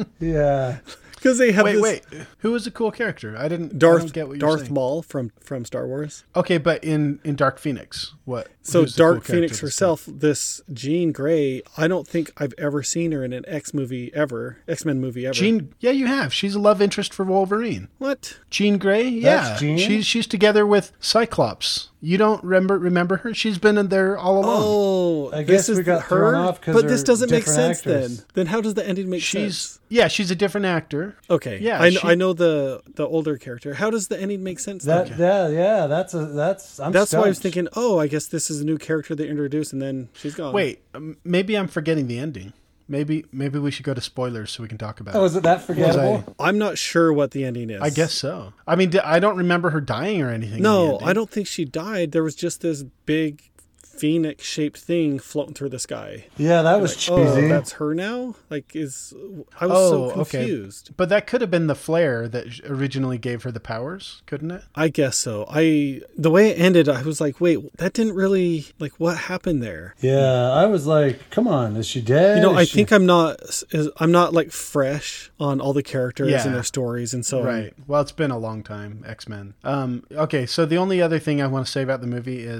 Yeah. because they have Wait, this wait. Who was the cool character? I didn't. I Darth don't get what you're Darth saying. Maul from from Star Wars. Okay, but in in Dark Phoenix, what? So who's the cool Dark character Phoenix this herself, this Jean Grey, I don't think I've ever seen her in an X movie ever, X Men movie ever. time? Jean, yeah, you have. She's a love interest for Wolverine. what? Jean Grey, yeah, That's Jean? she's she's together with Cyclops. You don't remember remember her? She's been in there all along. Oh, I this guess is we got her. thrown off 'cause but this they're doesn't make different sense actors. then. Then how does the ending make she's sense? yeah, she's a different actor. Okay, yeah, I, kn- she- I know the the older character. How does the ending make sense? That, then? yeah, yeah, that's a, that's, I'm That's why I was stumped. thinking. Oh, I guess this is a new character they introduced, and then she's gone. Wait, um, maybe I'm forgetting the ending. Maybe maybe we should go to spoilers so we can talk about Oh, it. is it that forgettable? I'm not sure what the ending is. I guess so. I mean, d- I don't remember her dying or anything. in the No, ending. I don't think she died. There was just this big phoenix-shaped thing floating through the sky. Yeah, that was Oh, cheesy. that's her now? Like, is... I was Oh, so okay. confused. But that could have been the flare that originally gave her the powers, couldn't it? I guess so. I... The way it ended, I was like, wait, that didn't really... Like, what happened there? Yeah, I was like, come on, is she dead? You know, Is I she- think I'm not... is- I'm not, like, fresh on all the characters Yeah. and their stories, and so... Right. Well, it's been a long time, X-Men. Um, okay, so the only other thing I want to say about the movie is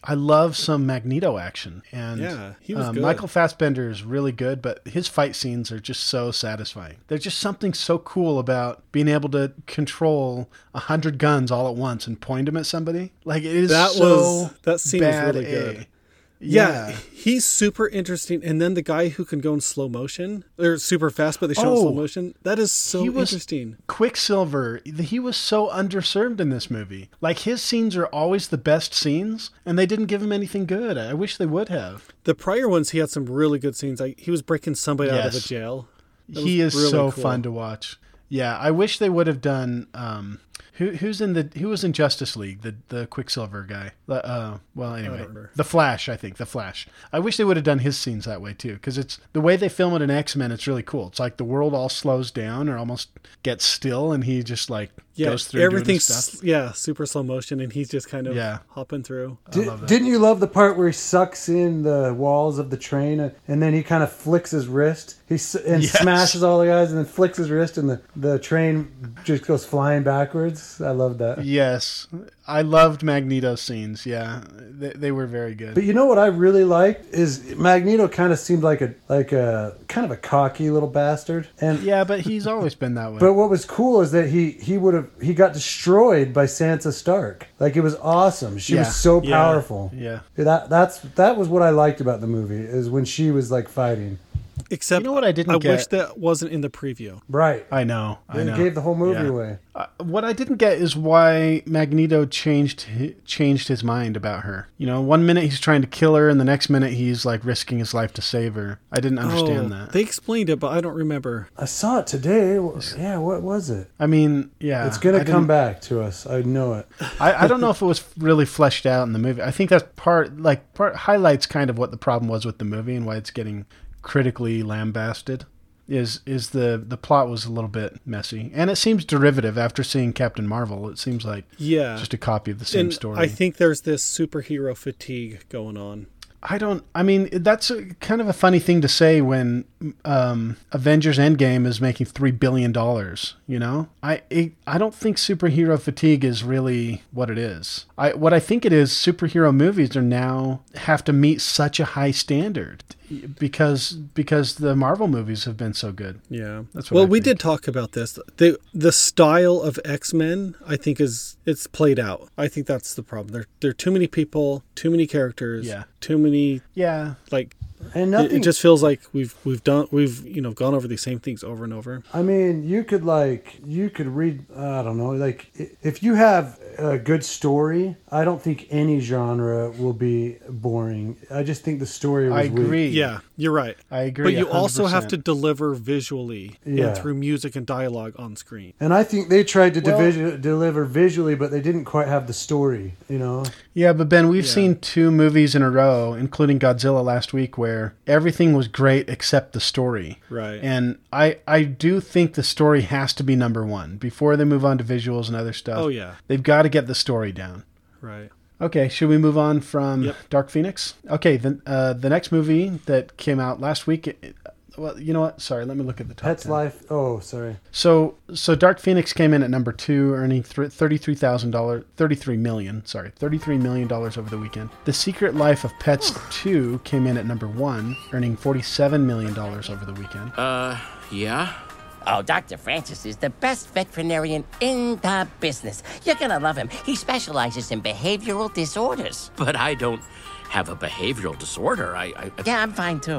I love some Magneto action. And Yeah, he was um, good. Michael Fassbender is really good, but his fight scenes are just so satisfying. There's just something so cool about being able to control a hundred guns all at once and point them at somebody. Like, it is That so was that scene was bad really A. good. Yeah. Yeah, he's super interesting. And then the guy who can go in slow motion, or super fast, but they show in slow Oh, motion. That is so he was- interesting. Quicksilver, he was so underserved in this movie. Like, his scenes are always the best scenes, and they didn't give him anything good. I wish they would have. The prior ones, he had some really good scenes. Like he was breaking somebody out of a Yes. jail. That He was is really so cool. fun to watch. Yeah, I wish they would have done. Um, who who's in the who was in Justice League? The the Quicksilver guy. Uh, well, anyway, remember. the Flash. I think the Flash. I wish they would have done his scenes that way too, because it's the way they film it in X-Men. It's really cool. It's like the world all slows down or almost gets still, and he just like Yeah, goes through doing his everything's stuff. yeah, super slow motion, and he's just kind of Yeah. hopping through. Did, didn't you love the part where he sucks in the walls of the train and, and then he kind of flicks his wrist? He s- and Yes. smashes all the guys and then flicks his wrist and the, the train just goes flying backwards. I love that. Yes, I loved Magneto's scenes. Yeah, they, they were very good. But you know what I really liked is Magneto kind of seemed like a like a kind of a cocky little bastard. And yeah, but he's always been that way. but what was cool is that he he would have he got destroyed by Sansa Stark. Like, it was awesome. She Yeah. was so Yeah. powerful. Yeah. That that's that was what I liked about the movie, is when she was like fighting. Except, You know what I didn't I get? wish that wasn't in the preview. Right. I know. I They know. gave the whole movie Yeah. away. Uh, what I didn't get is why Magneto changed hi- changed his mind about her. You know, one minute he's trying to kill her, and the next minute he's like risking his life to save her. I didn't understand Oh, that. They explained it, but I don't remember. I saw it today. Yeah, what was it? I mean, yeah, It's gonna I come didn't- back to us. I know it. I, I don't know if it was really fleshed out in the movie. I think that's part like part highlights kind of what the problem was with the movie and why it's getting critically lambasted. Is is the the plot was a little bit messy, and it seems derivative after seeing Captain Marvel. It seems like Yeah, just a copy of the same and story. I think there's this superhero fatigue going on. I don't. I mean, that's a, kind of a funny thing to say when um, Avengers Endgame is making three billion dollars. You know, I it, I don't think superhero fatigue is really what it is. I what I think it is. Superhero movies are now have to meet such a high standard because because the Marvel movies have been so good. Yeah, That's what well, I we think. did talk about this. the The style of X-Men, I think, is it's played out. I think that's the problem. There, there are too many people, too many characters, Yeah. too many. Yeah, Like, And it, nothing. it just feels like we've we've done we've you know gone over the same things over and over. I mean, you could like you could read. I don't know. Like, i- if you have a good story, I don't think any genre will be boring. I just think the story was I weak. agree. Yeah, you're right. I agree. But you one hundred also have to percent. deliver visually Yeah. and through music and dialogue on screen. And I think they tried to Well- division, deliver visually, but they didn't quite have the story. You know. Yeah, but Ben, we've Yeah. seen two movies in a row, including Godzilla last week, where everything was great except the story. Right. And I, I do think the story has to be number one before they move on to visuals and other stuff. Oh, yeah. They've got to get the story down. Right. Okay, should we move on from Yep. Dark Phoenix? Okay, the, uh, the next movie that came out last week, it, it- well, you know what? Sorry, let me look at the top Pet's ten. Life. Oh, sorry. So, so Dark Phoenix came in at number two, earning thirty-three thousand dollars, thirty-three million, sorry, thirty-three million dollars over the weekend. The Secret Life of Pets two came in at number one, earning forty-seven million dollars over the weekend. Uh, yeah? Oh, Doctor Francis is the best veterinarian in the business. You're gonna love him. He specializes in behavioral disorders. But I don't have a behavioral disorder. I, I Yeah, I'm fine too.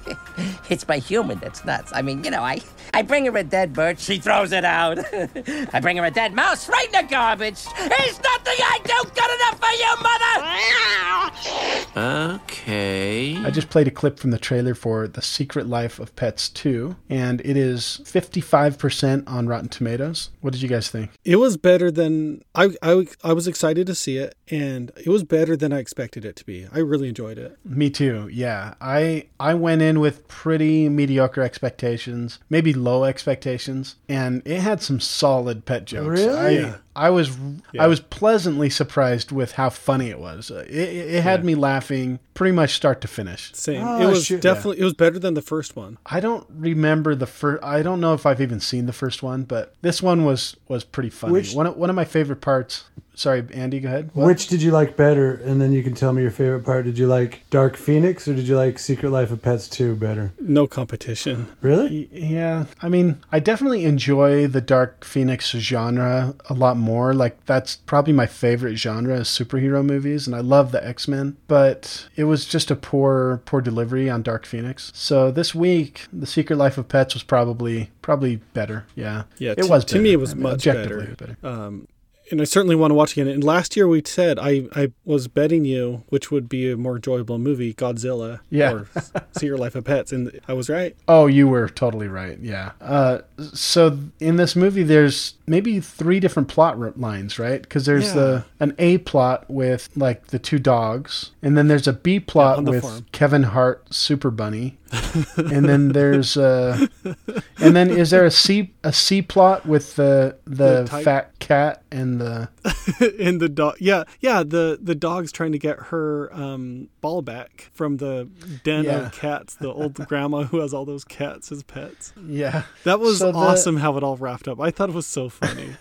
It's my human that's nuts. I mean, you know, I, I bring her a dead bird, she throws it out. I bring her a dead mouse, right in the garbage. There's nothing I do good enough for you, mother! Okay. I just played a clip from the trailer for The Secret Life of Pets two, and it is fifty-five percent on Rotten Tomatoes. What did you guys think? It was better than I, I. I was excited to see it, and it was better than I expected it to be. I really enjoyed it. Me too. Yeah, I I went in with pretty mediocre expectations, maybe low expectations, and it had some solid pet jokes. Really? I, Yeah. I was Yeah. I was pleasantly surprised with how funny it was. It, it, it had Yeah. me laughing pretty much start to finish. Same. Oh, it was shit, definitely. It was better than the first one. I don't remember the first. I don't know if I've even seen the first one, but this one was was pretty funny. Which- one of, one of my favorite parts. sorry, Andy, go ahead. What? Which did you like better? And then you can tell me your favorite part. Did you like Dark Phoenix or did you like Secret Life of Pets two better? No competition. Really? Yeah. I mean, I definitely enjoy the Dark Phoenix genre a lot more. Like, that's probably my favorite genre is superhero movies, and I love the X-Men. But it was just a poor, poor delivery on Dark Phoenix. So this week, The Secret Life of Pets was probably probably better. Yeah. Yeah. It to, was to better. me, it was I mean, much objectively better. better. Um, and I certainly want to watch again. And last year we said I, I was betting you which would be a more enjoyable movie, Godzilla Yeah. or Secret Life of Pets, and I was right. Oh, you were totally right. Yeah. Uh, so in this movie, there's maybe three different plot r- lines, right? Because there's Yeah. the an A plot with like the two dogs, and then there's a B plot Yeah, on the with farm. Kevin Hart, Super Bunny, and then there's uh, and then is there a C a C plot with the the, The type- fat cat and the and the dog, yeah, yeah, the the dog's trying to get her um, ball back from the den Yeah. of cats. The old grandma who has all those cats as pets. yeah That was So the- awesome how it all wrapped up. I thought it was so funny.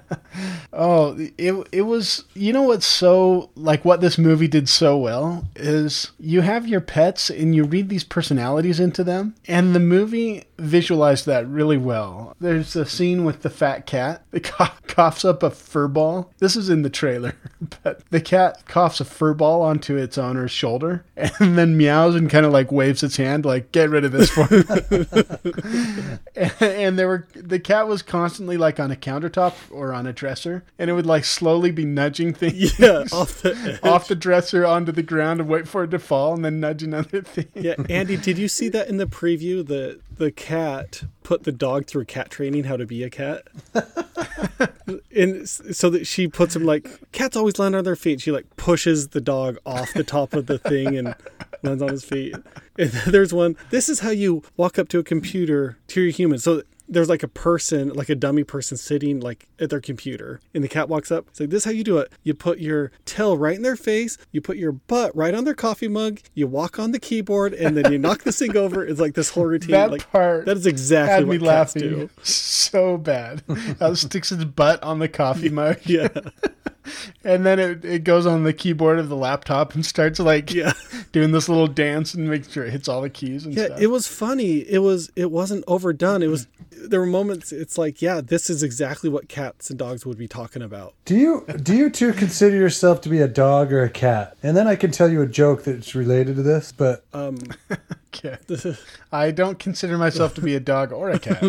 Oh, it it was, you know what's so, like what this movie did so well is you have your pets and you read these personalities into them, and the movie visualized that really well. There's a scene with the fat cat that co- coughs up a fur ball. This is in the trailer, but the cat coughs a fur ball onto its owner's shoulder and then meows and kind of like waves its hand like, get rid of this for me. and, and there were, the cat was constantly like on a countertop or on a dresser, and it would like slowly be nudging things Yeah, off the edge. off the dresser onto the ground and wait for it to fall and then nudge another thing. Yeah, Andy, did you see that in the preview? The the cat put the dog through cat training how to be a cat. And so that she puts him like, cats always land on their feet. She like pushes the dog off the top of the thing and lands on his feet. And then there's one, this is how you walk up to a computer to your human. So there's like a person, like a dummy person sitting like at their computer, and the cat walks up. It's like, this is how you do it. You put your tail right in their face, you put your butt right on their coffee mug, you walk on the keyboard, and then you knock this thing over. It's like this whole routine. That like, part that is exactly had what me cats laughing do. so bad. How it sticks his butt on the coffee mug. Yeah. And then it, it goes on the keyboard of the laptop and starts like Yeah. doing this little dance and making sure it hits all the keys and Yeah, stuff. it was funny. It was it wasn't overdone. It was there were moments it's like, yeah, this is exactly what cats and dogs would be talking about. Do you do you two consider yourself to be a dog or a cat? And then I can tell you a joke that's related to this, but Um Okay. I don't consider myself to be a dog or a cat.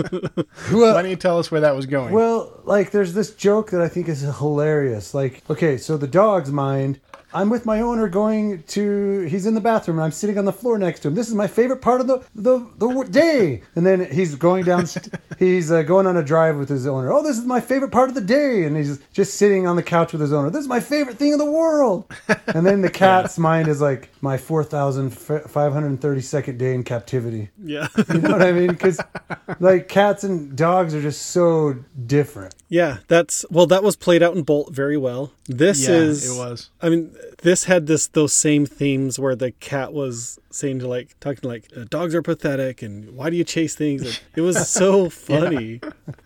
Well, Why don't you tell us where that was going? Well, like there's this joke that I think is hilarious. Like, okay, so the dog's mind, I'm with my owner going to, he's in the bathroom and I'm sitting on the floor next to him. This is my favorite part of the the, the day. And then he's going down, he's uh, going on a drive with his owner. Oh, this is my favorite part of the day. And he's just sitting on the couch with his owner. This is my favorite thing in the world. And then the cat's mind is like, my four thousand five hundred thirty-second day in captivity. Yeah. You know what I mean? Because like cats and dogs are just so different. Yeah, that's well that was played out in Bolt very well. This Yeah, is it was. I mean, this had this those same themes where the cat was saying to like talking to like dogs are pathetic and why do you chase things? And it was so funny.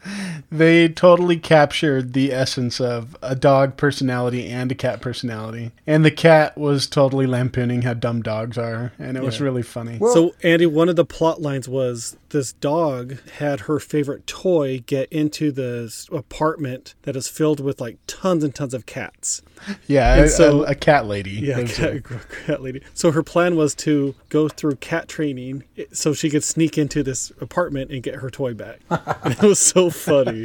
They totally captured the essence of a dog personality and a cat personality. And the cat was totally lampooning how dumb dogs are. And it was Yeah. really funny. So, Andy, one of the plot lines was this dog had her favorite toy get into this apartment that is filled with like tons and tons of cats. yeah, and a, so- a, a cat lady. Yeah, lives cat, there. cat lady. So her plan was to go through cat training so she could sneak into this apartment and get her toy back. And it was so funny.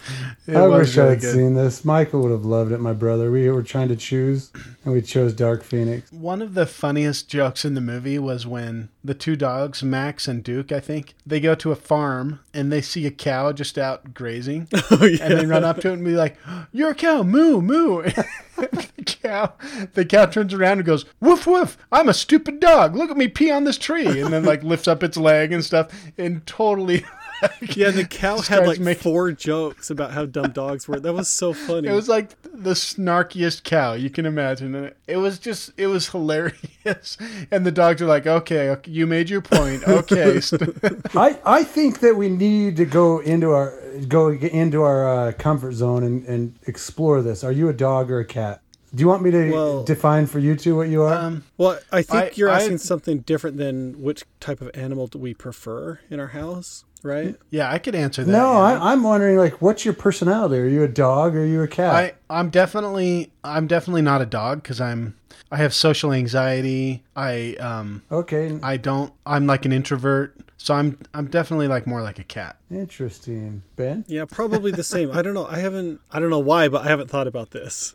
It I was wish I really had good. seen this. Michael would have loved it, my brother. We were trying to choose, and we chose Dark Phoenix. One of the funniest jokes in the movie was when the two dogs, Max and Duke, I think, they go to a farm and they see a cow just out grazing. Oh, yeah. And they run up to it and be like, "You're a cow, moo, moo." the cow the cow turns around and goes, "Woof, woof, I'm a stupid dog. Look at me pee on this tree." And then like lifts up its leg and stuff and totally Yeah, the cow had Starts like making- four jokes about how dumb dogs were. That was so funny. It was like the snarkiest cow you can imagine. And it was just, it was hilarious. And the dogs are like, okay, okay you made your point. Okay. I, I think that we need to go into our go into our uh, comfort zone and, and explore this. Are you a dog or a cat? Do you want me to Well- define for you two what you are? Um, Well, I think I- you're I- asking something different than which type of animal do we prefer in our house, right? yeah, I could answer that. no, Andy. I, I'm wondering, like, what's your personality? Are you a dog or are you a cat? I, I'm definitely, I'm definitely not a dog because I'm, I have social anxiety. I, um, okay, I don't, I'm like an introvert. So I'm, I'm definitely like more like a cat. interesting. Ben? Yeah, probably the same. I don't know. I haven't. I don't know why, but I haven't thought about this.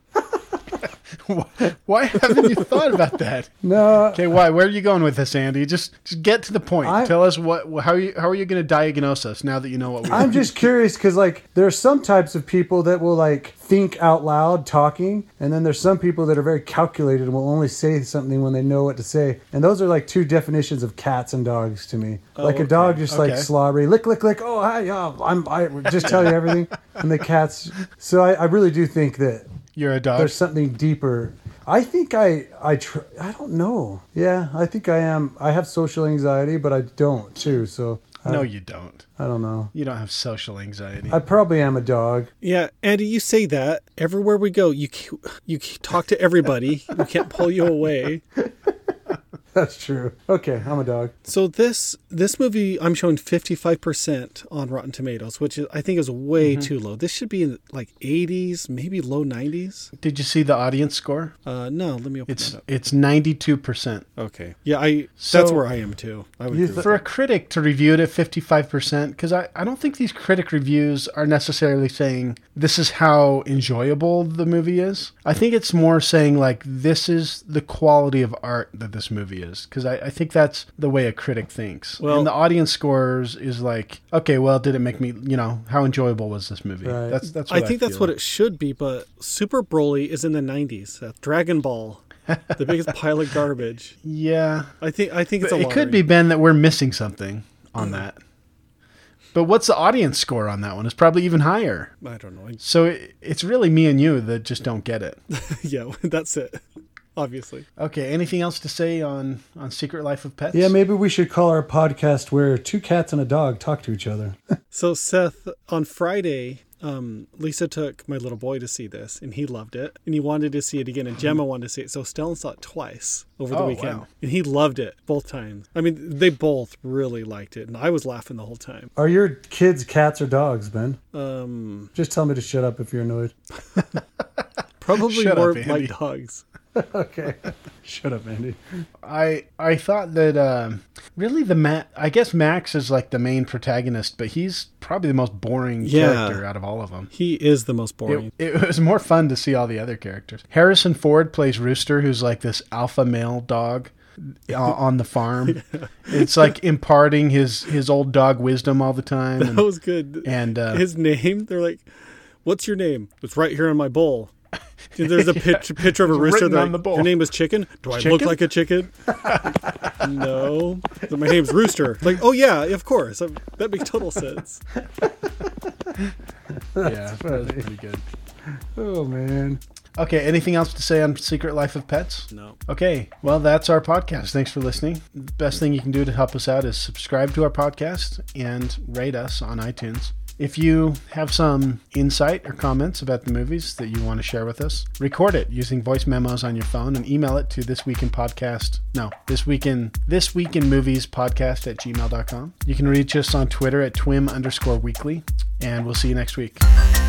Why haven't you thought about that? No. Okay, why? Where are you going with this, Andy? Just, just get to the point. I- Tell us what, how are you, how are you going to diagnose us now that you know what we I'm are? just curious because, like, there are some types of people that will, like, think out loud talking, and then there's some people that are very calculated and will only say something when they know what to say. And those are, like, two definitions of cats and dogs to me. Oh, like, a okay. dog just, like, Okay. slobbery, lick, lick, lick, oh, hi, yeah, I'm, I just tell you everything. And the cats, so I, I really do think that You're a dog. there's something deeper. I think I, I, tr- I don't know. Yeah, I think I am. I have social anxiety, but I don't, too, so. I, No, you don't. I don't know. You don't have social anxiety. I probably am a dog. Yeah, Andy, you say that everywhere we go. You c- you c- talk to everybody. We can't pull you away. That's true. Okay, I'm a dog. So this this movie, I'm showing fifty-five percent on Rotten Tomatoes, which is, I think is way Mm-hmm. too low. This should be in like eighties, maybe low nineties. Did you see the audience score? Uh, no, let me open It's it up. it's ninety-two percent. Okay, yeah, I So- that's where I am too. I would You agree with For a critic to review it at fifty-five percent, because I, I don't think these critic reviews are necessarily saying this is how enjoyable the movie is. I think it's more saying, like, this is the quality of art that this movie is. Because I, I think that's the way a critic thinks. Well- and the audience scores is like, okay, well, did it make me, you know, how enjoyable was this movie? Right. That's that's I what think that's feel. what it should be, but Super Broly is in the nineties. Uh, Dragon Ball, the biggest pile of garbage. Yeah. I think I think it's a It could be, lottery. Ben, that we're missing something on that. But what's the audience score on that one? It's probably even higher. I don't know. So it, it's really me and you that just don't get it. Yeah, that's it. Obviously. Okay, anything else to say on, on Secret Life of Pets? Yeah, maybe we should call our podcast where two cats and a dog talk to each other. So Seth, on Friday, um, Lisa took my little boy to see this, and he loved it, and he wanted to see it again, and Gemma wanted to see it. So Stellan saw it twice over the Oh, weekend, wow. and he loved it both times. I mean, they both really liked it, and I was laughing the whole time. Are your kids cats or dogs, Ben? Um, Just tell me to shut up if you're annoyed. probably Shut more up, Andy. like dogs. Okay. Shut up, Andy. I I thought that um, really the Ma- I guess Max is like the main protagonist, but he's probably the most boring Yeah. character out of all of them. He is the most boring. It, it was more fun to see all the other characters. Harrison Ford plays Rooster, who's like this alpha male dog uh, on the farm. It's like imparting his, his old dog wisdom all the time. That And, was good. and uh, His name, they're like, "What's your name?" It's right here in my bowl. There's a pitch, picture of a It's rooster. written They're on like, the bowl. Your name is Chicken? Do I look Chicken? like a chicken? No. So my name's Rooster. Like, oh yeah, of course. That makes total sense. yeah, that was pretty good. Oh, man. Okay, anything else to say on Secret Life of Pets? No. Okay, well, that's our podcast. Thanks for listening. The best thing you can do to help us out is subscribe to our podcast and rate us on iTunes. If you have some insight or comments about the movies that you want to share with us, record it using voice memos on your phone and email it to this week in podcast. No, this week in this week in movies podcast at gmail dot com. You can reach us on Twitter at twim underscore weekly, and we'll see you next week.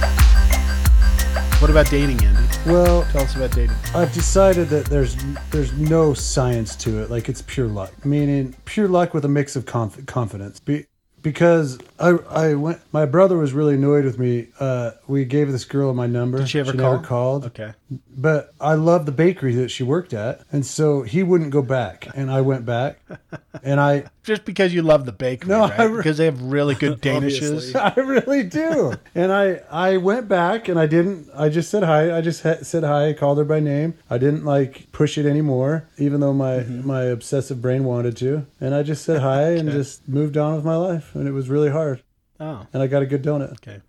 What about dating, Andy? Well, Tell us about dating. I've decided that there's there's no science to it. Like, it's pure luck. Meaning pure luck with a mix of conf- confidence. Be- because I I went. My brother was really annoyed with me. Uh, we gave this girl my number. Did she ever she call? never called. Okay. But I love the bakery that she worked at, and so he wouldn't go back, and I went back, and I Just because you love the bakery, No, right? I re- Because they have really good danishes. Obviously. I really do. And I, I went back and I didn't, I just said hi. I just ha- said hi, called her by name. I didn't like push it anymore, even though my, Mm-hmm. my obsessive brain wanted to. And I just said hi and just moved on with my life. And it was really hard. Oh. And I got a good donut. Okay.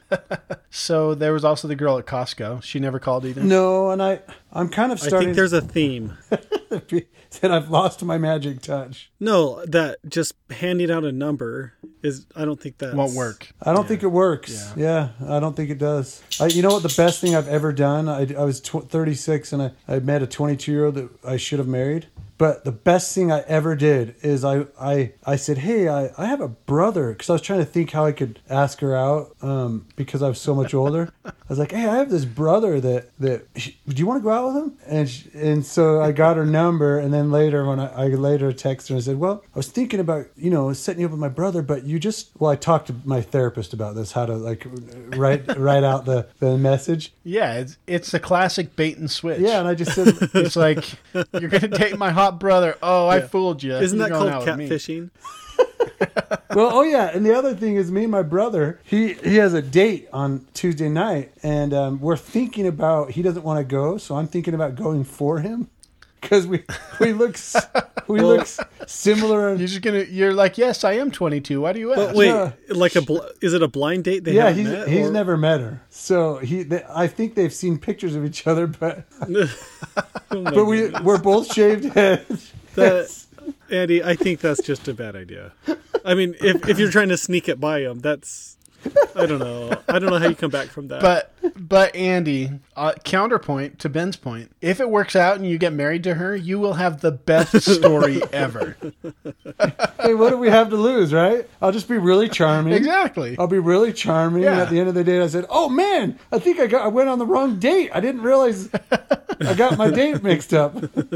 So there was also the girl at Costco. She never called either? No, and I, I'm kind of I starting... think there's a theme. that I've lost my magic touch. No, that just handing out a number is, I don't think that won't work. I don't yeah. think it works. Yeah. yeah, I don't think it does. I, you know what? The best thing I've ever done, I, I was tw- thirty-six and I, I met a twenty-two-year-old that I should have married. But the best thing I ever did is I I, I said, hey, I, I have a brother. Because I was trying to think how I could ask her out um, because I was so much older. I was like, hey, I have this brother that, that do you want to go out with him? And she, and so I got her number. And then later, when I, I later texted her and said, well, I was thinking about, you know, setting you up with my brother. But you just, well, I talked to my therapist about this, how to like write, write out the, the message. Yeah, it's, it's a classic bait and switch. Yeah, and I just said, it's like, you're going to date my hot brother. Oh, I Yeah. fooled you. Isn't You're that going called out with me. catfishing? well, oh yeah, and the other thing is, me and my brother, he he has a date on Tuesday night, and um, we're thinking about. He doesn't want to go, so I'm thinking about going for him because we we look s- we Well- look s- similar. You're just gonna. You're like, yes, I am twenty-two. Why do you ask? But wait, Yeah. like a bl- is it a blind date? They yeah, haven't he's met, he's or- never met her, so he. They, I think they've seen pictures of each other, but Oh my but we goodness. we're both shaved heads. That, Andy, I think that's just a bad idea. I mean, if if you're trying to sneak it by him, that's I don't know. I don't know how you come back from that. But but Andy, uh, counterpoint to Ben's point, if it works out and you get married to her, you will have the best story ever. Hey, what do we have to lose, right? I'll just be really charming. Exactly. I'll be really charming. And Yeah. at the end of the day, I said, "Oh man, I think I got I went on the wrong date. I didn't realize I got my date mixed up."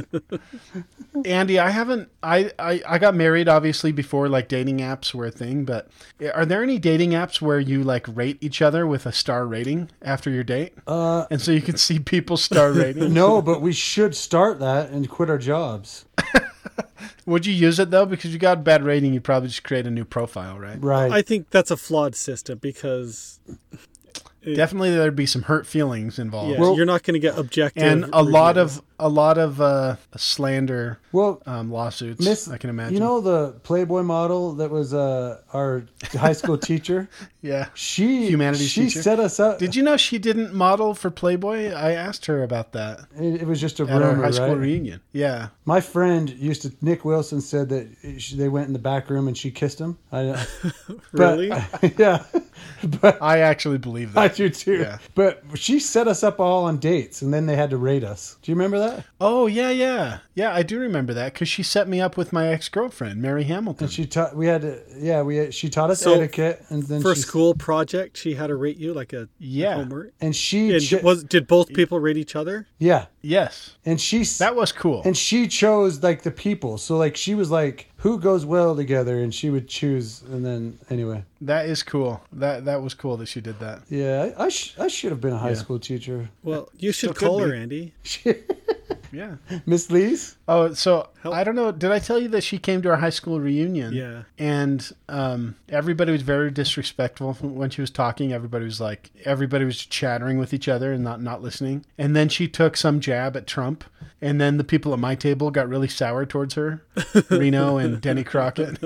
Andy, I haven't. I, I I got married obviously before like dating apps were a thing, but are there any dating apps where you like rate each other with a star rating after your date, Uh, and so you can see people's star ratings? no, but we should start that and quit our jobs. Would you use it though? Because you got a bad rating, you probably just create a new profile, right? Right. I think that's a flawed system because Definitely there'd be some hurt feelings involved. yeah, you're not going to get objective. And a lot reviews. of a lot of uh, slander well um, lawsuits. Miss, I can imagine. You know the Playboy model that was uh, our high school teacher? Yeah. She Humanities she teacher. set us up. Did you know she didn't model for Playboy? I asked her about that. It, it was just a at rumor, our high school right? reunion. Yeah. My friend used to. Nick Wilson said that she, they went in the back room and she kissed him. I, Really? But, yeah. But I actually believe that. I do too. Yeah. But she set us up all on dates, and then they had to rate us. Do you remember that? Oh yeah, yeah, yeah. I do remember that because she set me up with my ex-girlfriend, Mary Hamilton. And she taught. We had to. Yeah, we. Had, she taught us So, etiquette, and then for a she, school project, she had to rate you like a Yeah. homework. And she And cho- was did both people rate each other? Yeah. Yes. And she That was cool. And she chose like the people. So like she was like, who goes well together, and she would choose. And then anyway. That is cool. That that was cool that she did that. Yeah, I I, sh- I should have been a high Yeah. school teacher. Well, you should Still call could her, be. Andy. Yeah. Miss Lee's. Oh, so I don't know. Did I tell you that she came to our high school reunion? Yeah. And um, everybody was very disrespectful when she was talking. Everybody was like, everybody was chattering with each other and not, not listening. And then she took some jab at Trump. And then the people at my table got really sour towards her, Reno and Denny Crockett.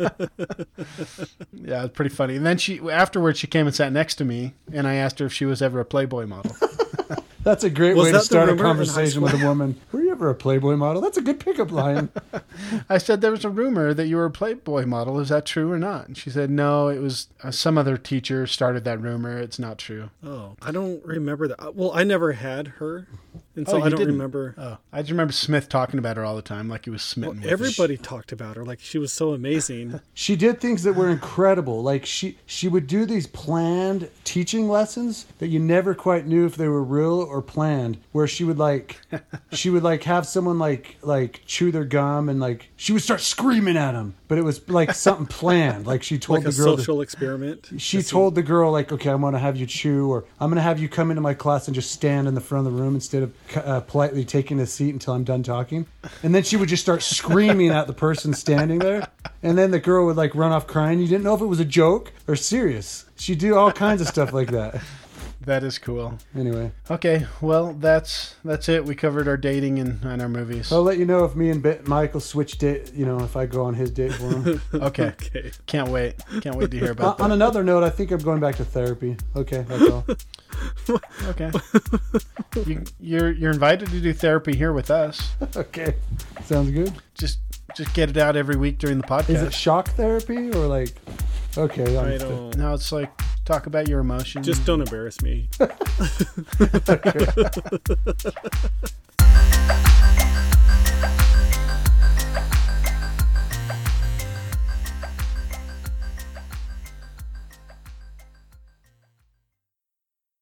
Yeah, it's pretty funny. And then she, afterwards, she came and sat next to me, and I asked her if she was ever a Playboy model. That's a great Was way that to the start a rumor in high conversation with a woman. Were you ever a Playboy model? That's a good pickup line. I said, there was a rumor that you were a Playboy model. Is that true or not? And she said, no, it was uh, some other teacher started that rumor. It's not true. Oh, I don't remember that. Well, I never had her, and so Oh, you I don't didn't? remember. Oh, I just remember Smith talking about her all the time, like he was smitten with her. Everybody talked about her like she was so amazing. She did things that were incredible. Like she she would do these planned teaching lessons that you never quite knew if they were real or planned. Where she would like she would like have someone like like chew their gum, and like she would start screaming at them, but it was like something planned. Like she told Like a the girl social to, experiment. She Just told the girl like, okay, I'm going to have you chew, or I'm going to have you come into my class and just stand in the front of the room instead of uh, politely taking a seat until I'm done talking. And then she would just start screaming at the person standing there. And then the girl would like run off crying. You didn't know if it was a joke or serious. She'd do all kinds of stuff like that. That is cool. Anyway. Okay, well, that's that's it. We covered our dating and, and our movies. I'll let you know if me and Be- Michael switch date, you know, if I go on his date for him. Okay. Okay. Can't wait. Can't wait to hear about on, that. on another note, I think I'm going back to therapy. Okay, that's all. Okay. You, you're you're invited to do therapy here with us. Okay. Sounds good. Just just get it out every week during the podcast. Is it shock therapy or like... Okay. I don't... No, it's like talk about your emotions. Just don't embarrass me.